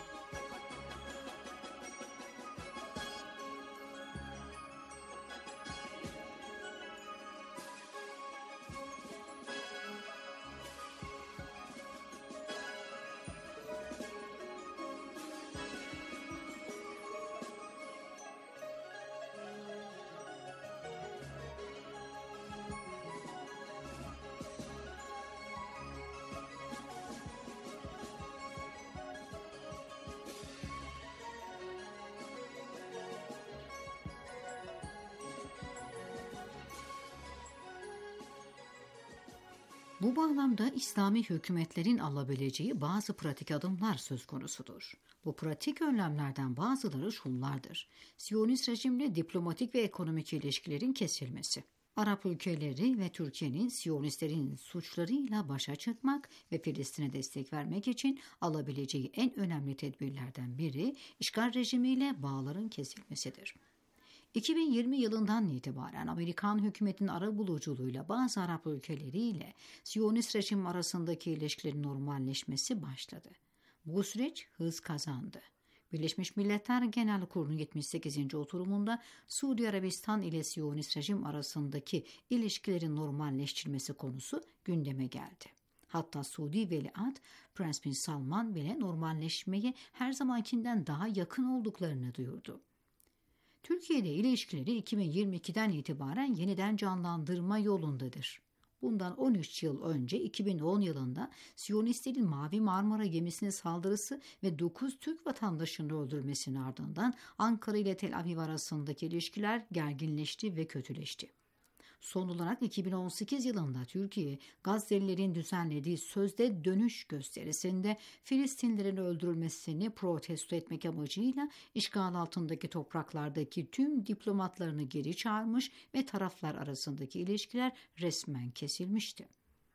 Bu bağlamda İslami hükümetlerin alabileceği bazı pratik adımlar söz konusudur. Bu pratik önlemlerden bazıları şunlardır: Siyonist rejimle diplomatik ve ekonomik ilişkilerin kesilmesi, Arap ülkeleri ve Türkiye'nin Siyonistlerin suçlarıyla başa çıkmak ve Filistin'e destek vermek için alabileceği en önemli tedbirlerden biri işgal rejimiyle bağların kesilmesidir. iki bin yirmi yılından itibaren Amerikan hükümetinin arabuluculuğuyla bazı Arap ülkeleriyle Siyonist rejim arasındaki ilişkilerin normalleşmesi başladı. Bu süreç hız kazandı. Birleşmiş Milletler Genel Kurulu'nun yetmiş sekizinci oturumunda Suudi Arabistan ile Siyonist rejim arasındaki ilişkilerin normalleştirilmesi konusu gündeme geldi. Hatta Suudi Veliaht Prens Bin Salman bile normalleşmeye her zamankinden daha yakın olduklarını duyurdu. Türkiye'de ilişkileri iki bin yirmi ikiden itibaren yeniden canlandırma yolundadır. Bundan on üç yıl önce iki bin on yılında Siyonistlerin Mavi Marmara gemisine saldırısı ve dokuz Türk vatandaşını öldürmesinin ardından Ankara ile Tel Aviv arasındaki ilişkiler gerginleşti ve kötüleşti. Son olarak iki bin on sekiz yılında Türkiye, Gazze'lilerin düzenlediği sözde dönüş gösterisinde Filistinlilerin öldürülmesini protesto etmek amacıyla işgal altındaki topraklardaki tüm diplomatlarını geri çağırmış ve taraflar arasındaki ilişkiler resmen kesilmişti.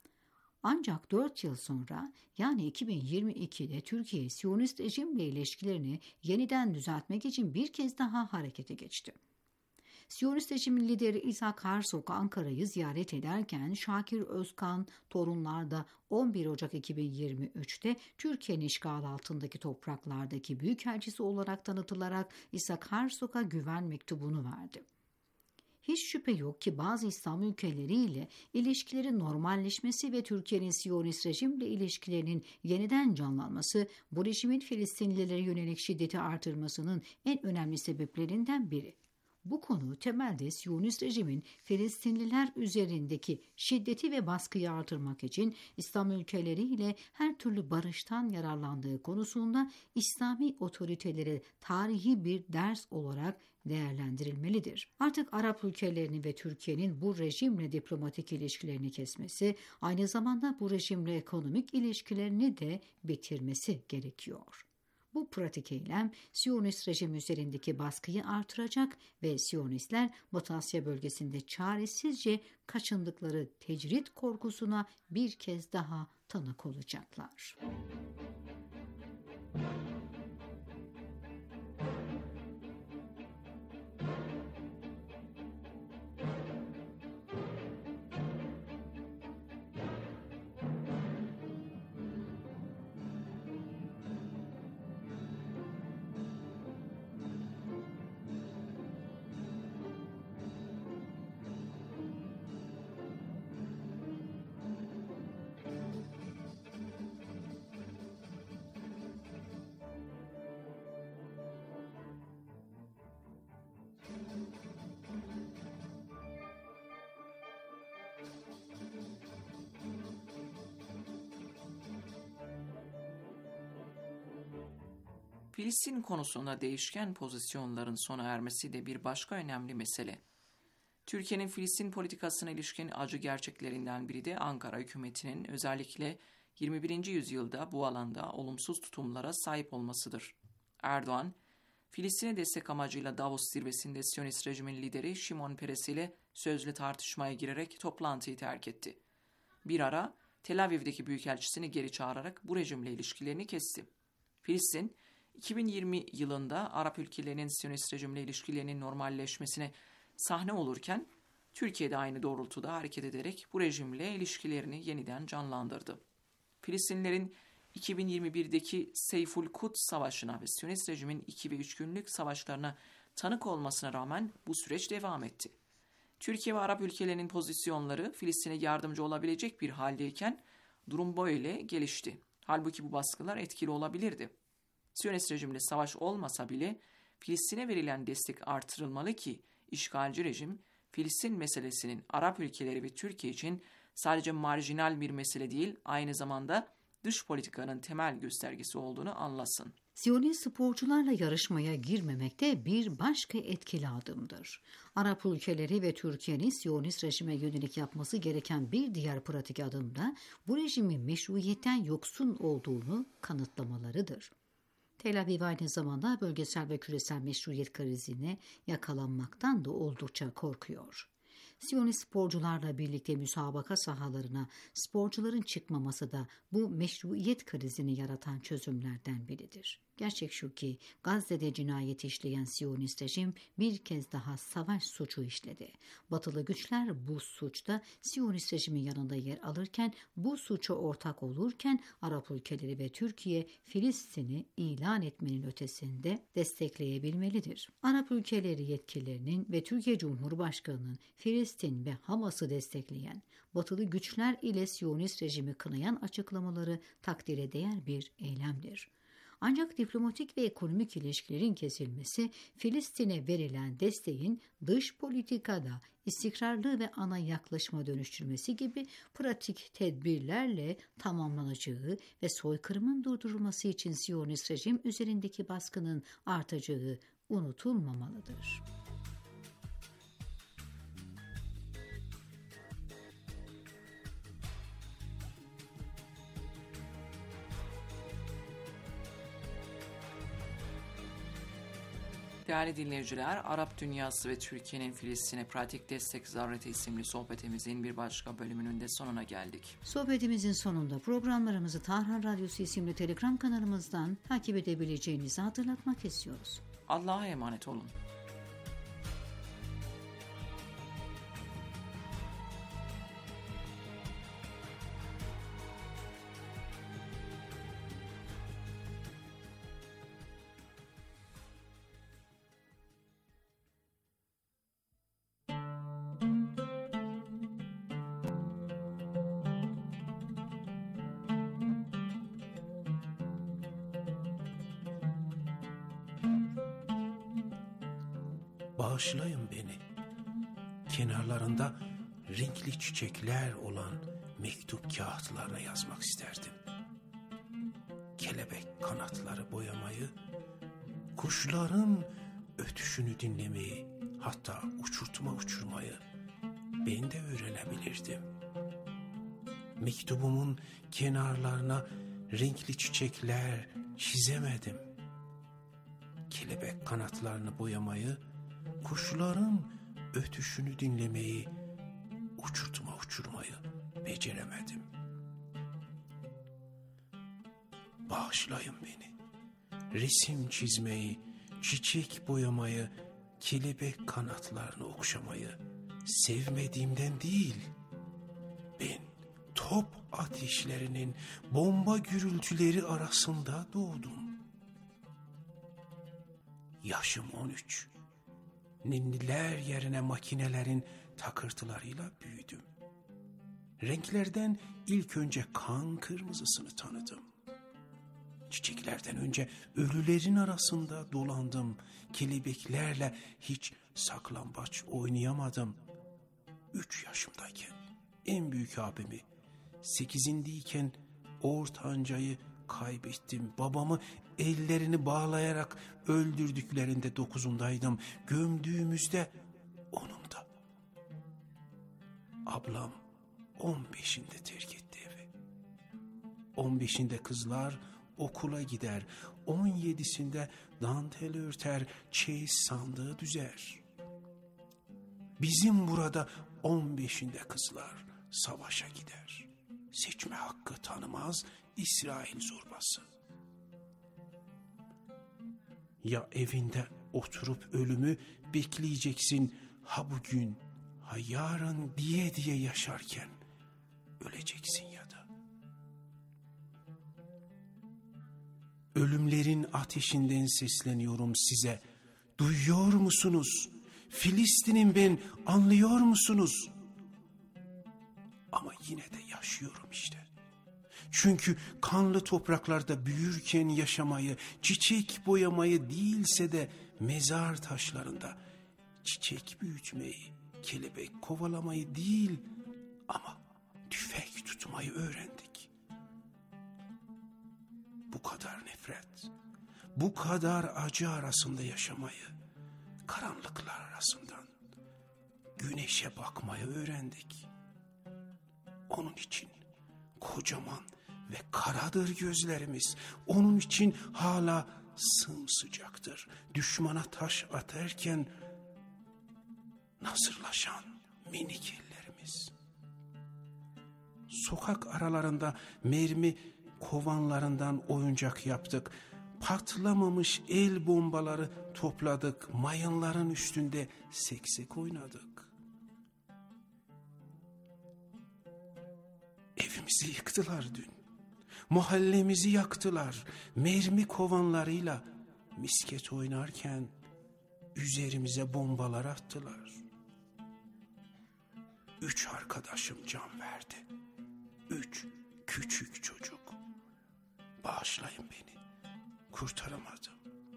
Ancak dört yıl sonra, yani iki bin yirmi ikide Türkiye, Siyonist rejimle ilişkilerini yeniden düzeltmek için bir kez daha harekete geçti. Siyonist rejimin lideri İshak Herzog Ankara'yı ziyaret ederken Şakir Özkan torunlar da on bir Ocak iki bin yirmi üçte Türkiye'nin işgal altındaki topraklardaki büyükelçisi olarak tanıtılarak İshak Herzog'a güven mektubunu verdi. Hiç şüphe yok ki bazı İslam ülkeleriyle ilişkilerin normalleşmesi ve Türkiye'nin Siyonist rejimle ilişkilerinin yeniden canlanması bu rejimin Filistinlilere yönelik şiddeti artırmasının en önemli sebeplerinden biri. Bu konu temelde Siyonist rejimin Filistinliler üzerindeki şiddeti ve baskıyı artırmak için İslam ülkeleriyle her türlü barıştan yararlandığı konusunda İslami otoritelere tarihi bir ders olarak değerlendirilmelidir. Artık Arap ülkelerinin ve Türkiye'nin bu rejimle diplomatik ilişkilerini kesmesi, aynı zamanda bu rejimle ekonomik ilişkilerini de bitirmesi gerekiyor. Bu pratik eylem Siyonist rejim üzerindeki baskıyı artıracak ve Siyonistler Batı Asya bölgesinde çaresizce kaçındıkları tecrit korkusuna bir kez daha tanık olacaklar. Filistin konusunda değişken pozisyonların sona ermesi de bir başka önemli mesele. Türkiye'nin Filistin politikasına ilişkin acı gerçeklerinden biri de Ankara hükümetinin özellikle yirmi birinci yüzyılda bu alanda olumsuz tutumlara sahip olmasıdır. Erdoğan, Filistin'e destek amacıyla Davos zirvesinde Siyonist rejimin lideri Şimon Peres ile sözlü tartışmaya girerek toplantıyı terk etti. Bir ara Tel Aviv'deki büyükelçisini geri çağırarak bu rejimle ilişkilerini kesti. Filistin, iki bin yirmi yılında Arap ülkelerinin Siyonist rejimle ilişkilerinin normalleşmesine sahne olurken, Türkiye'de aynı doğrultuda hareket ederek bu rejimle ilişkilerini yeniden canlandırdı. Filistinlilerin iki bin yirmi birdeki Seyful Kuds Savaşı'na ve Siyonist rejimin iki ve üç günlük savaşlarına tanık olmasına rağmen bu süreç devam etti. Türkiye ve Arap ülkelerinin pozisyonları Filistin'e yardımcı olabilecek bir haldeyken durum böyle gelişti. Halbuki bu baskılar etkili olabilirdi. Siyonist rejimle savaş olmasa bile Filistin'e verilen destek artırılmalı ki işgalci rejim Filistin meselesinin Arap ülkeleri ve Türkiye için sadece marjinal bir mesele değil, aynı zamanda dış politikanın temel göstergesi olduğunu anlasın. Siyonist sporcularla yarışmaya girmemek de bir başka etkili adımdır. Arap ülkeleri ve Türkiye'nin Siyonist rejime yönelik yapması gereken bir diğer pratik adım da bu rejimin meşruiyetten yoksun olduğunu kanıtlamalarıdır. Tel Aviv aynı zamanda bölgesel ve küresel meşruiyet krizine yakalanmaktan da oldukça korkuyor. Siyonist sporcularla birlikte müsabaka sahalarına sporcuların çıkmaması da bu meşruiyet krizini yaratan çözümlerden biridir. Gerçek şu ki Gazze'de cinayet işleyen Siyonist rejim bir kez daha savaş suçu işledi. Batılı güçler bu suçta Siyonist rejimin yanında yer alırken, bu suça ortak olurken Arap ülkeleri ve Türkiye Filistin'i ilan etmenin ötesinde destekleyebilmelidir. Arap ülkeleri yetkililerinin ve Türkiye Cumhurbaşkanı'nın Filistin ve Hamas'ı destekleyen, batılı güçler ile Siyonist rejimi kınayan açıklamaları takdire değer bir eylemdir. Ancak diplomatik ve ekonomik ilişkilerin kesilmesi, Filistin'e verilen desteğin dış politikada istikrarlı ve ana yaklaşıma dönüştürmesi gibi pratik tedbirlerle tamamlanacağı ve soykırımın durdurulması için Siyonist rejim üzerindeki baskının artacağı unutulmamalıdır. Değerli dinleyiciler, Arap Dünyası ve Türkiye'nin Filistin'e Pratik Destek Zarreti isimli sohbetimizin bir başka bölümünün de sonuna geldik. Sohbetimizin sonunda programlarımızı Tahran Radyosu isimli Telegram kanalımızdan takip edebileceğinizi hatırlatmak istiyoruz. Allah'a emanet olun. Bağışlayın beni. Kenarlarında renkli çiçekler olan mektup kağıtlarına yazmak isterdim. Kelebek kanatları boyamayı, kuşların ötüşünü dinlemeyi, hatta uçurtma uçurmayı ben de öğrenebilirdim. Mektubumun kenarlarına renkli çiçekler çizemedim. Kelebek kanatlarını boyamayı, kuşların ötüşünü dinlemeyi, uçurtma uçurmayı beceremedim. Bağışlayın beni. Resim çizmeyi, çiçek boyamayı, kelebek kanatlarını okşamayı sevmediğimden değil, ben top ateşlerinin bomba gürültüleri arasında doğdum. Yaşım on üç. Ninniler yerine makinelerin takırtılarıyla büyüdüm. Renklerden ilk önce kan kırmızısını tanıdım. Çiçeklerden önce ölülerin arasında dolandım. Kelebeklerle hiç saklambaç oynayamadım. Üç yaşımdayken en büyük abimi, sekizindeyken ortancayı kaybettim. Babamı ellerini bağlayarak öldürdüklerinde dokuzundaydım. Gömdüğümüzde onum da ablam on beşinde terk etti evi. on beşinde kızlar okula gider, on yedisinde dantel örter, çeyiz sandığı düzer. Bizim burada on beşinde kızlar savaşa gider. Seçme hakkı tanımaz İsrail zorbası. Ya evinde oturup ölümü bekleyeceksin, ha bugün ha yarın diye diye yaşarken öleceksin ya da. Ölümlerin ateşinden sesleniyorum size. Duyuyor musunuz? Filistin'im ben, anlıyor musunuz? Ama yine de yaşıyorum işte. Çünkü kanlı topraklarda büyürken yaşamayı, çiçek boyamayı değilse de mezar taşlarında çiçek büyütmeyi, kelebek kovalamayı değil ama tüfek tutmayı öğrendik. Bu kadar nefret, bu kadar acı arasında yaşamayı, karanlıklar arasından güneşe bakmayı öğrendik. Onun için kocaman ve karadır gözlerimiz. Onun için hala sımsıcaktır. Düşmana taş atarken nasırlaşan minik ellerimiz. Sokak aralarında mermi kovanlarından oyuncak yaptık. Patlamamış el bombaları topladık. Mayınların üstünde seksek oynadık. Evimizi yıktılar dün. Mahallemizi yaktılar. Mermi kovanlarıyla misket oynarken üzerimize bombalar attılar. Üç arkadaşım can verdi. Üç küçük çocuk. Bağışlayın beni. Kurtaramadım.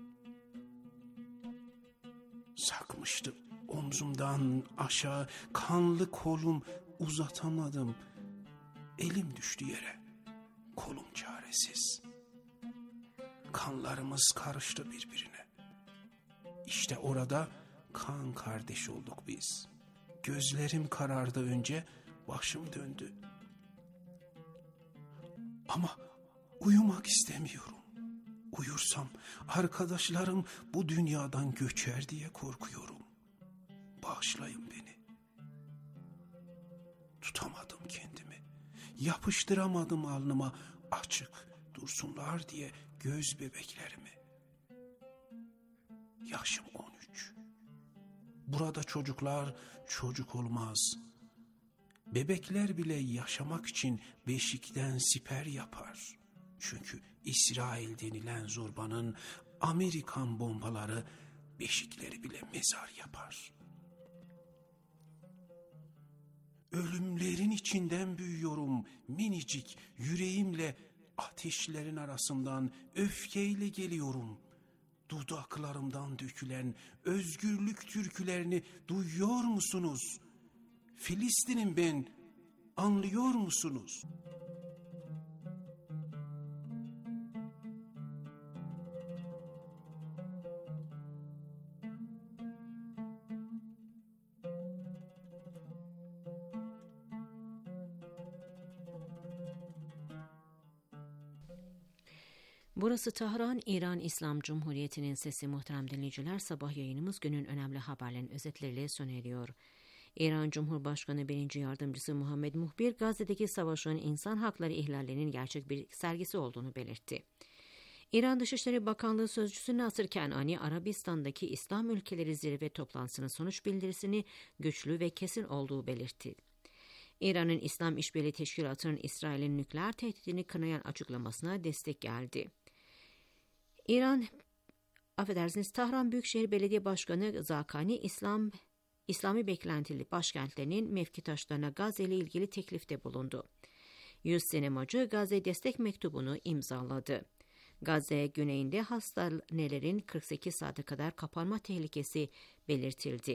Sarkmıştı omzumdan aşağı, kanlı kolum uzatamadım. Elim düştü yere, kolum çaresiz. Kanlarımız karıştı birbirine. İşte orada kan kardeş olduk biz. Gözlerim karardı önce, başım döndü. Ama uyumak istemiyorum. Uyursam arkadaşlarım bu dünyadan göçer diye korkuyorum. Bağışlayın beni. Tutamadım kendimi. Yapıştıramadım alnıma açık dursunlar diye göz bebeklerimi. Yaşım on üç. Burada çocuklar çocuk olmaz. Bebekler bile yaşamak için beşikten siper yapar. Çünkü İsrail denilen zorbanın Amerikan bombaları beşikleri bile mezar yapar. Ölümlerin içinden büyüyorum minicik yüreğimle, ateşlerin arasından öfkeyle geliyorum. Dudaklarımdan dökülen özgürlük türkülerini duyuyor musunuz? Filistin'im ben, anlıyor musunuz? Burası Tahran, İran İslam Cumhuriyeti'nin sesi. Muhterem dinleyiciler, sabah yayınımız günün önemli haberlerin özetleriyle sona eriyor. İran Cumhurbaşkanı birinci Yardımcısı Muhammed Muhbir, Gazze'deki savaşın insan hakları ihlallerinin gerçek bir sergisi olduğunu belirtti. İran Dışişleri Bakanlığı Sözcüsü Nasır Kenani, Arabistan'daki İslam ülkeleri zirve toplantısının sonuç bildirisini güçlü ve kesin olduğu belirtti. İran'ın İslam İşbirliği Teşkilatı'nın İsrail'in nükleer tehdidini kınayan açıklamasına destek geldi. İran, affedersiniz, Tahran Büyükşehir Belediye Başkanı Zakani, İslam İslami beklentili başkentlerinin mevki taşlarına Gazze ile ilgili teklifte bulundu. yüz sinemacı Gazze destek mektubunu imzaladı. Gazze güneyinde hastanelerin kırk sekiz saate kadar kapanma tehlikesi belirtildi.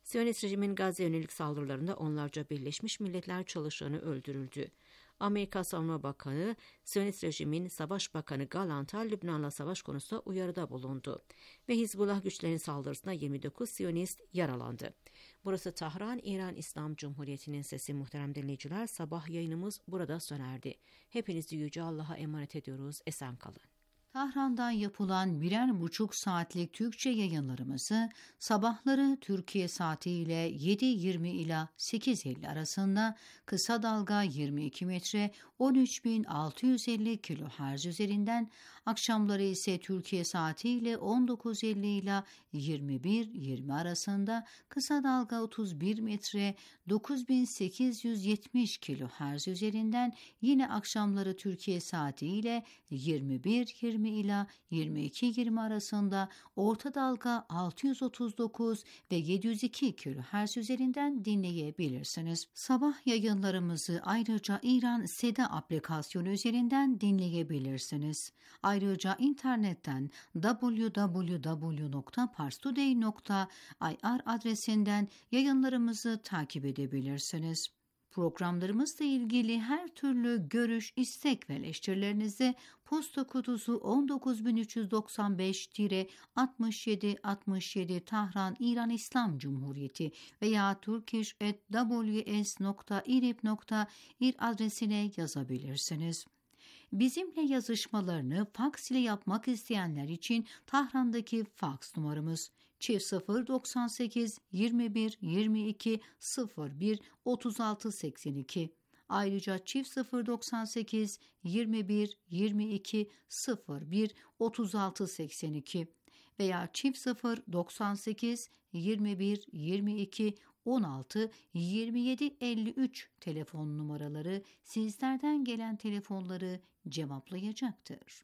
Siyonist rejimin Gazze yönelik saldırılarında onlarca Birleşmiş Milletler çalışanı öldürüldü. Amerika Savunma Bakanı, Siyonist rejimin Savaş Bakanı Galant'a Lübnan'la savaş konusunda uyarıda bulundu ve Hizbullah güçlerinin saldırısında yirmi dokuz Siyonist yaralandı. Burası Tahran, İran İslam Cumhuriyeti'nin sesi. Muhterem dinleyiciler, sabah yayınımız burada sona erdi. Hepinizi Yüce Allah'a emanet ediyoruz. Esen kalın. Tahran'dan yapılan birer buçuk saatlik Türkçe yayınlarımızı sabahları Türkiye saatiyle yedi yirmi ila sekiz elli arasında kısa dalga yirmi iki metre on üç bin altı yüz elli kilohertz üzerinden, akşamları ise Türkiye saatiyle on dokuz elli ila yirmi bir yirmi arasında kısa dalga otuz bir metre dokuz bin sekiz yüz yetmiş kilohertz üzerinden, yine akşamları Türkiye saatiyle yirmi bir yirmi ila yirmi iki yirmi arasında orta dalga altı yüz otuz dokuz ve yedi yüz iki kilohertz üzerinden dinleyebilirsiniz. Sabah yayınlarımızı ayrıca İran Seda aplikasyonu üzerinden dinleyebilirsiniz. Ayrıca internetten double-u double-u double-u nokta parstoday nokta i r adresinden yayınlarımızı takip edebilirsiniz. Programlarımızla ilgili her türlü görüş, istek ve eleştirilerinizi posta kutusu on dokuz bin üç yüz doksan beş altmış yedi altmış yedi Tahran, İran İslam Cumhuriyeti veya turkish at w s nokta irib nokta ir adresine yazabilirsiniz. Bizimle yazışmalarını faks ile yapmak isteyenler için Tahran'daki faks numaramız çift sıfır doksan sekiz yirmi bir yirmi iki sıfır bir otuz altı seksen iki. Ayrıca çift sıfır doksan sekiz yirmi bir yirmi iki sıfır bir otuz altı seksen iki veya çift sıfır doksan sekiz yirmi bir yirmi iki on altı yirmi yedi elli üç telefon numaraları sizlerden gelen telefonları cevaplayacaktır.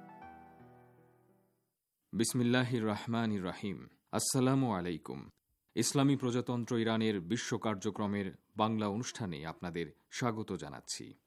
Bismillahirrahmanirrahim. Assalamu alaikum. ইসলামী প্রজাতন্ত্র ইরানের বিশ্ব কার্যক্রমের বাংলা অনুষ্ঠানে আপনাদের স্বাগত জানাচ্ছি।